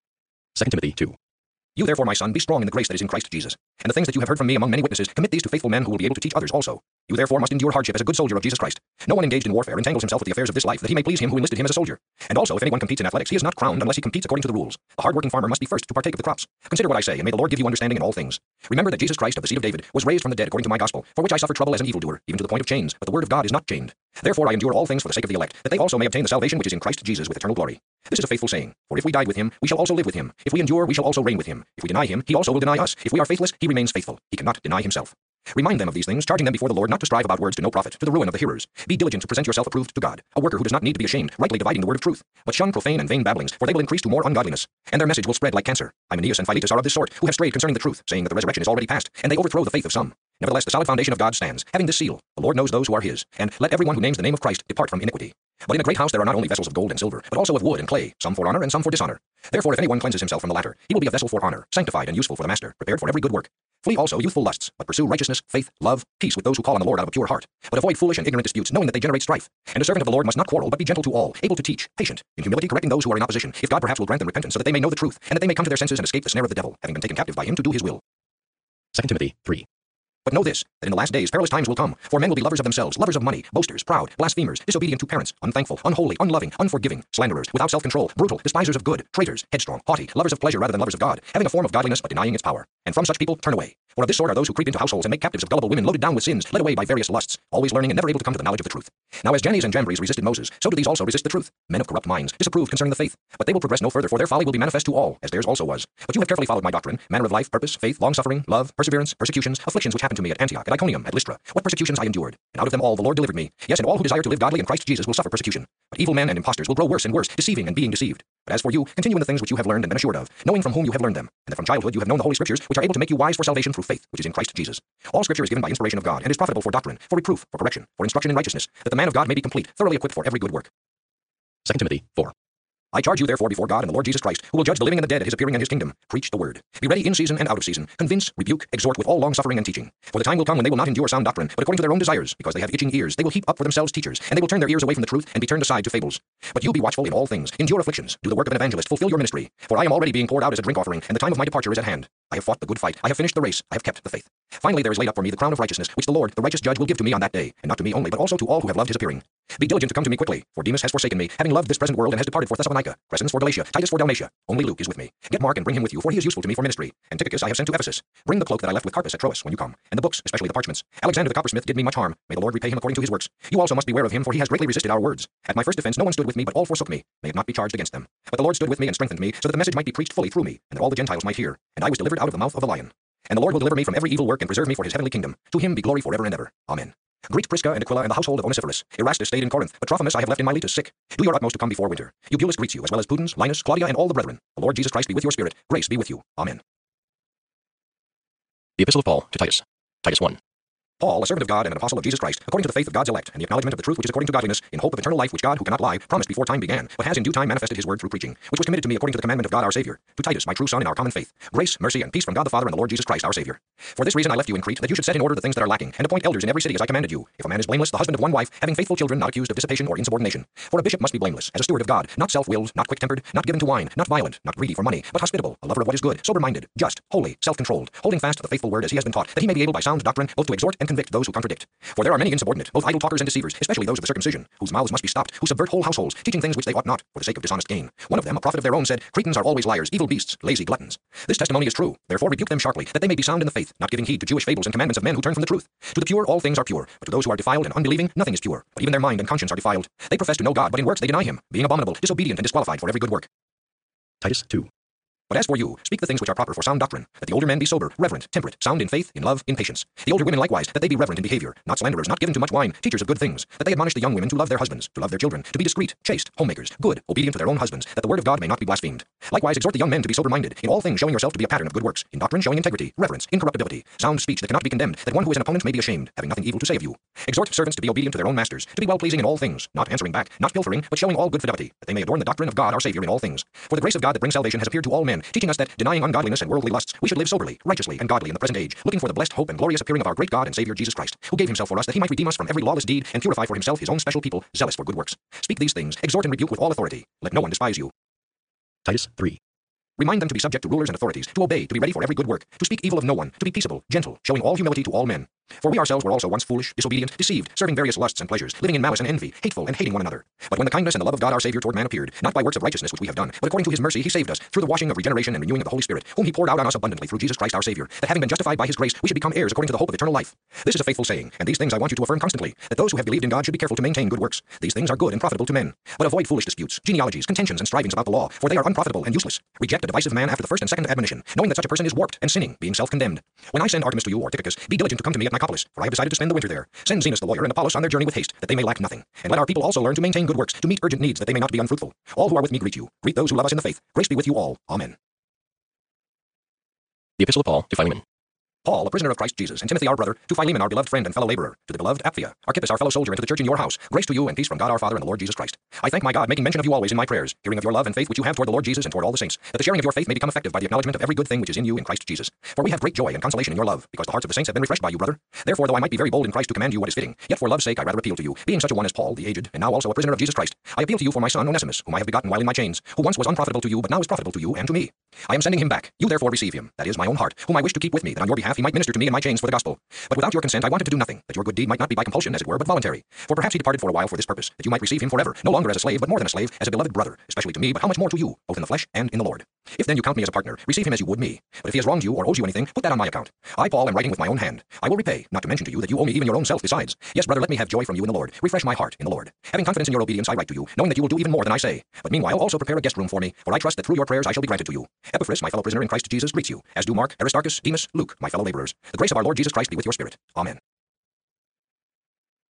2 Timothy 2. You therefore, my son, be strong in the grace that is in Christ Jesus. And the things that you have heard from me among many witnesses, commit these to faithful men who will be able to teach others also. You therefore must endure hardship as a good soldier of Jesus Christ. No one engaged in warfare entangles himself with the affairs of this life, that he may please him who enlisted him as a soldier. And also, if anyone competes in athletics, he is not crowned unless he competes according to the rules. The hard-working farmer must be first to partake of the crops. Consider what I say, and may the Lord give you understanding in all things. Remember that Jesus Christ of the seed of David was raised from the dead according to my gospel, for which I suffer trouble as an evildoer, even to the point of chains, but the word of God is not chained. Therefore I endure all things for the sake of the elect, that they also may obtain the salvation which is in Christ Jesus with eternal glory. This is a faithful saying, for if we died with him, we shall also live with him. If we endure, we shall also reign with him. If we deny him, he also will deny us. If we are faithless, he remains faithful. He cannot deny himself. Remind them of these things, charging them before the Lord not to strive about words to no profit, to the ruin of the hearers. Be diligent to present yourself approved to God, a worker who does not need to be ashamed, rightly dividing the word of truth. But shun profane and vain babblings, for they will increase to more ungodliness, and their message will spread like cancer. Hymenaeus and Philetus are of this sort, who have strayed concerning the truth, saying that the resurrection is already past, and they overthrow the faith of some. Nevertheless, the solid foundation of God stands, having this seal: the Lord knows those who are his, and let everyone who names the name of Christ depart from iniquity. But in a great house there are not only vessels of gold and silver, but also of wood and clay, some for honor and some for dishonor. Therefore if anyone cleanses himself from the latter, he will be a vessel for honor, sanctified and useful for the master, prepared for every good work. Flee also youthful lusts, but pursue righteousness, faith, love, peace with those who call on the Lord out of a pure heart. But avoid foolish and ignorant disputes, knowing that they generate strife. And a servant of the Lord must not quarrel, but be gentle to all, able to teach, patient, in humility correcting those who are in opposition, if God perhaps will grant them repentance, so that they may know the truth, and that they may come to their senses and escape the snare of the devil, having been taken captive by him to do his will. 2 Timothy 3. But know this, that in the last days perilous times will come, for men will be lovers of themselves, lovers of money, boasters, proud, blasphemers, disobedient to parents, unthankful, unholy, unloving, unforgiving, slanderers, without self-control, brutal, despisers of good, traitors, headstrong, haughty, lovers of pleasure rather than lovers of God, having a form of godliness but denying its power. And from such people turn away. For of this sort are those who creep into households and make captives of gullible women loaded down with sins, led away by various lusts, always learning and never able to come to the knowledge of the truth. Now as Jannes and Jambres resisted Moses, so do these also resist the truth. Men of corrupt minds, disapproved concerning the faith. But they will progress no further, for their folly will be manifest to all, as theirs also was. But you have carefully followed my doctrine, manner of life, purpose, faith, long-suffering, love, perseverance, persecutions, afflictions which happened to me at Antioch, at Iconium, at Lystra. What persecutions I endured, and out of them all the Lord delivered me. Yes, and all who desire to live godly in Christ Jesus will suffer persecution. But evil men and impostors will grow worse and worse, deceiving and being deceived. But as for you, continue in the things which you have learned and been assured of, knowing from whom you have learned them, and that from childhood you have known the Holy Scriptures, which are able to make you wise for salvation through faith, which is in Christ Jesus. All Scripture is given by inspiration of God, and is profitable for doctrine, for reproof, for correction, for instruction in righteousness, that the man of God may be complete, thoroughly equipped for every good work. 2 Timothy 4. I charge you therefore before God and the Lord Jesus Christ, who will judge the living and the dead at his appearing in his kingdom. Preach the word. Be ready in season and out of season. Convince, rebuke, exhort with all longsuffering and teaching. For the time will come when they will not endure sound doctrine, but according to their own desires, because they have itching ears, they will heap up for themselves teachers, and they will turn their ears away from the truth and be turned aside to fables. But you be watchful in all things, endure afflictions, do the work of an evangelist, fulfill your ministry. For I am already being poured out as a drink offering, and the time of my departure is at hand. I have fought the good fight, I have finished the race, I have kept the faith. Finally there is laid up for me the crown of righteousness, which the Lord, the righteous judge, will give to me on that day, and not to me only, but also to all who have loved his appearing. Be diligent to come to me quickly, for Demas has forsaken me, having loved this present world, and has departed for Thessalonica, Crescens for Galatia, Titus for Dalmatia. Only Luke is with me. Get Mark and bring him with you, for he is useful to me for ministry. And Tychicus I have sent to Ephesus. Bring the cloak that I left with Carpus at Troas when you come, and the books, especially the parchments. Alexander the coppersmith did me much harm. May the Lord repay him according to his works. You also must beware of him, for he has greatly resisted our words. At my first defense no one stood with me, but all forsook me. May it not be charged against them. But the Lord stood with me and strengthened me, so that the message might be preached fully through me, and that all the Gentiles might hear. And I was delivered out of the mouth of the lion. And the Lord will deliver me from every evil work and preserve me for his heavenly kingdom. To him be glory forever and ever. Amen. Greet Prisca and Aquila and the household of Onesiphorus. Erastus stayed in Corinth, but Trophimus I have left in Miletus sick. Do your utmost to come before winter. Eubulus greets you, as well as Pudens, Linus, Claudia, and all the brethren. The Lord Jesus Christ be with your spirit. Grace be with you. Amen. The Epistle of Paul to Titus. Titus 1. Paul, a servant of God and an apostle of Jesus Christ, according to the faith of God's elect, and the acknowledgement of the truth which is according to godliness, in hope of eternal life which God, who cannot lie, promised before time began, but has in due time manifested his word through preaching, which was committed to me according to the commandment of God our Savior, to Titus, my true son in our common faith. Grace, mercy, and peace from God the Father and the Lord Jesus Christ our Savior. For this reason I left you in Crete, that you should set in order the things that are lacking, and appoint elders in every city as I commanded you. If a man is blameless, the husband of one wife, having faithful children, not accused of dissipation or insubordination. For a bishop must be blameless, as a steward of God, not self-willed, not quick-tempered, not given to wine, not violent, not greedy for money, but hospitable, a lover of what is good, sober-minded, just, holy, self-controlled, holding fast to the faithful word as he has been taught, that he may be able by sound doctrine both to exhort and and convict those who contradict. For there are many insubordinate, both idle talkers and deceivers, especially those of the circumcision, whose mouths must be stopped, who subvert whole households, teaching things which they ought not, for the sake of dishonest gain. One of them, a prophet of their own, said, Cretans are always liars, evil beasts, lazy gluttons. This testimony is true. Therefore rebuke them sharply, that they may be sound in the faith, not giving heed to Jewish fables and commandments of men who turn from the truth. To the pure all things are pure, but to those who are defiled and unbelieving nothing is pure, but even their mind and conscience are defiled. They profess to know God, but in works they deny him, being abominable, disobedient, and disqualified for every good work. Titus 2. But as for you, speak the things which are proper for sound doctrine, that the older men be sober, reverent, temperate, sound in faith, in love, in patience. The older women likewise, that they be reverent in behavior, not slanderers, not given to much wine, teachers of good things, that they admonish the young women to love their husbands, to love their children, to be discreet, chaste, homemakers, good, obedient to their own husbands, that the word of God may not be blasphemed. Likewise exhort the young men to be sober-minded, in all things showing yourself to be a pattern of good works, in doctrine showing integrity, reverence, incorruptibility, sound speech that cannot be condemned, that one who is an opponent may be ashamed, having nothing evil to say of you. Exhort servants to be obedient to their own masters, to be well-pleasing in all things, not answering back, not pilfering, but showing all good fidelity, that they may adorn the doctrine of God our Savior in all things. For the grace of God that brings salvation has appeared to all men, teaching us that, denying ungodliness and worldly lusts, we should live soberly, righteously, and godly in the present age, looking for the blessed hope and glorious appearing of our great God and Savior Jesus Christ, who gave himself for us that he might redeem us from every lawless deed and purify for himself his own special people, zealous for good works. Speak these things, exhort and rebuke with all authority. Let no one despise you. Titus 3. Remind them to be subject to rulers and authorities, to obey, to be ready for every good work, to speak evil of no one, to be peaceable, gentle, showing all humility to all men. For we ourselves were also once foolish, disobedient, deceived, serving various lusts and pleasures, living in malice and envy, hateful and hating one another. But when the kindness and the love of God our Savior toward man appeared, not by works of righteousness which we have done, but according to his mercy he saved us, through the washing of regeneration and renewing of the Holy Spirit, whom he poured out on us abundantly through Jesus Christ our Savior, that having been justified by his grace, we should become heirs according to the hope of eternal life. This is a faithful saying, and these things I want you to affirm constantly, that those who have believed in God should be careful to maintain good works. These things are good and profitable to men. But avoid foolish disputes, genealogies, contentions, and strivings about the law, for they are unprofitable and useless. Reject a divisive man after the first and second admonition, knowing that such a person is warped and sinning, being self-condemned. When I send Artemas to you or Tychicus, be diligent to come to me at Nicopolis, for I have decided to spend the winter there. Send Zenas the lawyer and Apollos on their journey with haste, that they may lack nothing. And let our people also learn to maintain good works, to meet urgent needs, that they may not be unfruitful. All who are with me greet you. Greet those who love us in the faith. Grace be with you all. Amen. The Epistle of Paul to Philemon. Paul, a prisoner of Christ Jesus, and Timothy our brother, to Philemon our beloved friend and fellow laborer, to the beloved Apphia, Archippus our fellow soldier, and to the church in your house, grace to you and peace from God our Father and the Lord Jesus Christ. I thank my God, making mention of you always in my prayers, hearing of your love and faith which you have toward the Lord Jesus and toward all the saints, that the sharing of your faith may become effective by the acknowledgement of every good thing which is in you in Christ Jesus. For we have great joy and consolation in your love, because the hearts of the saints have been refreshed by you, brother. Therefore, though I might be very bold in Christ to command you what is fitting, yet for love's sake I rather appeal to you, being such a one as Paul, the aged, and now also a prisoner of Jesus Christ. I appeal to you for my son Onesimus, whom I have begotten while in my chains, who once was unprofitable to you, but now is profitable to you and to me. I am sending him back. You therefore receive him, that is, my own heart, whom I wish to keep with me, that on your behalf he might minister to me in my chains for the gospel. But without your consent I wanted to do nothing, that your good deed might not be by compulsion, as it were, but voluntary. For perhaps he departed for a while for this purpose, that you might receive him forever, no longer as a slave, but more than a slave, as a beloved brother, especially to me, but how much more to you, both in the flesh and in the Lord. If then you count me as a partner, receive him as you would me. But if he has wronged you or owes you anything, put that on my account. I, Paul, am writing with my own hand. I will repay, not to mention to you that you owe me even your own self besides. Yes, brother, let me have joy from you in the Lord. Refresh my heart in the Lord. Having confidence in your obedience, I write to you, knowing that you will do even more than I say. But meanwhile, also prepare a guest room for me, for I trust that through your prayers I shall be granted to you. Epaphras, my fellow prisoner in Christ Jesus, greets you, as do Mark, Aristarchus, Demas, Luke, my fellow laborers. The grace of our Lord Jesus Christ be with your spirit. Amen.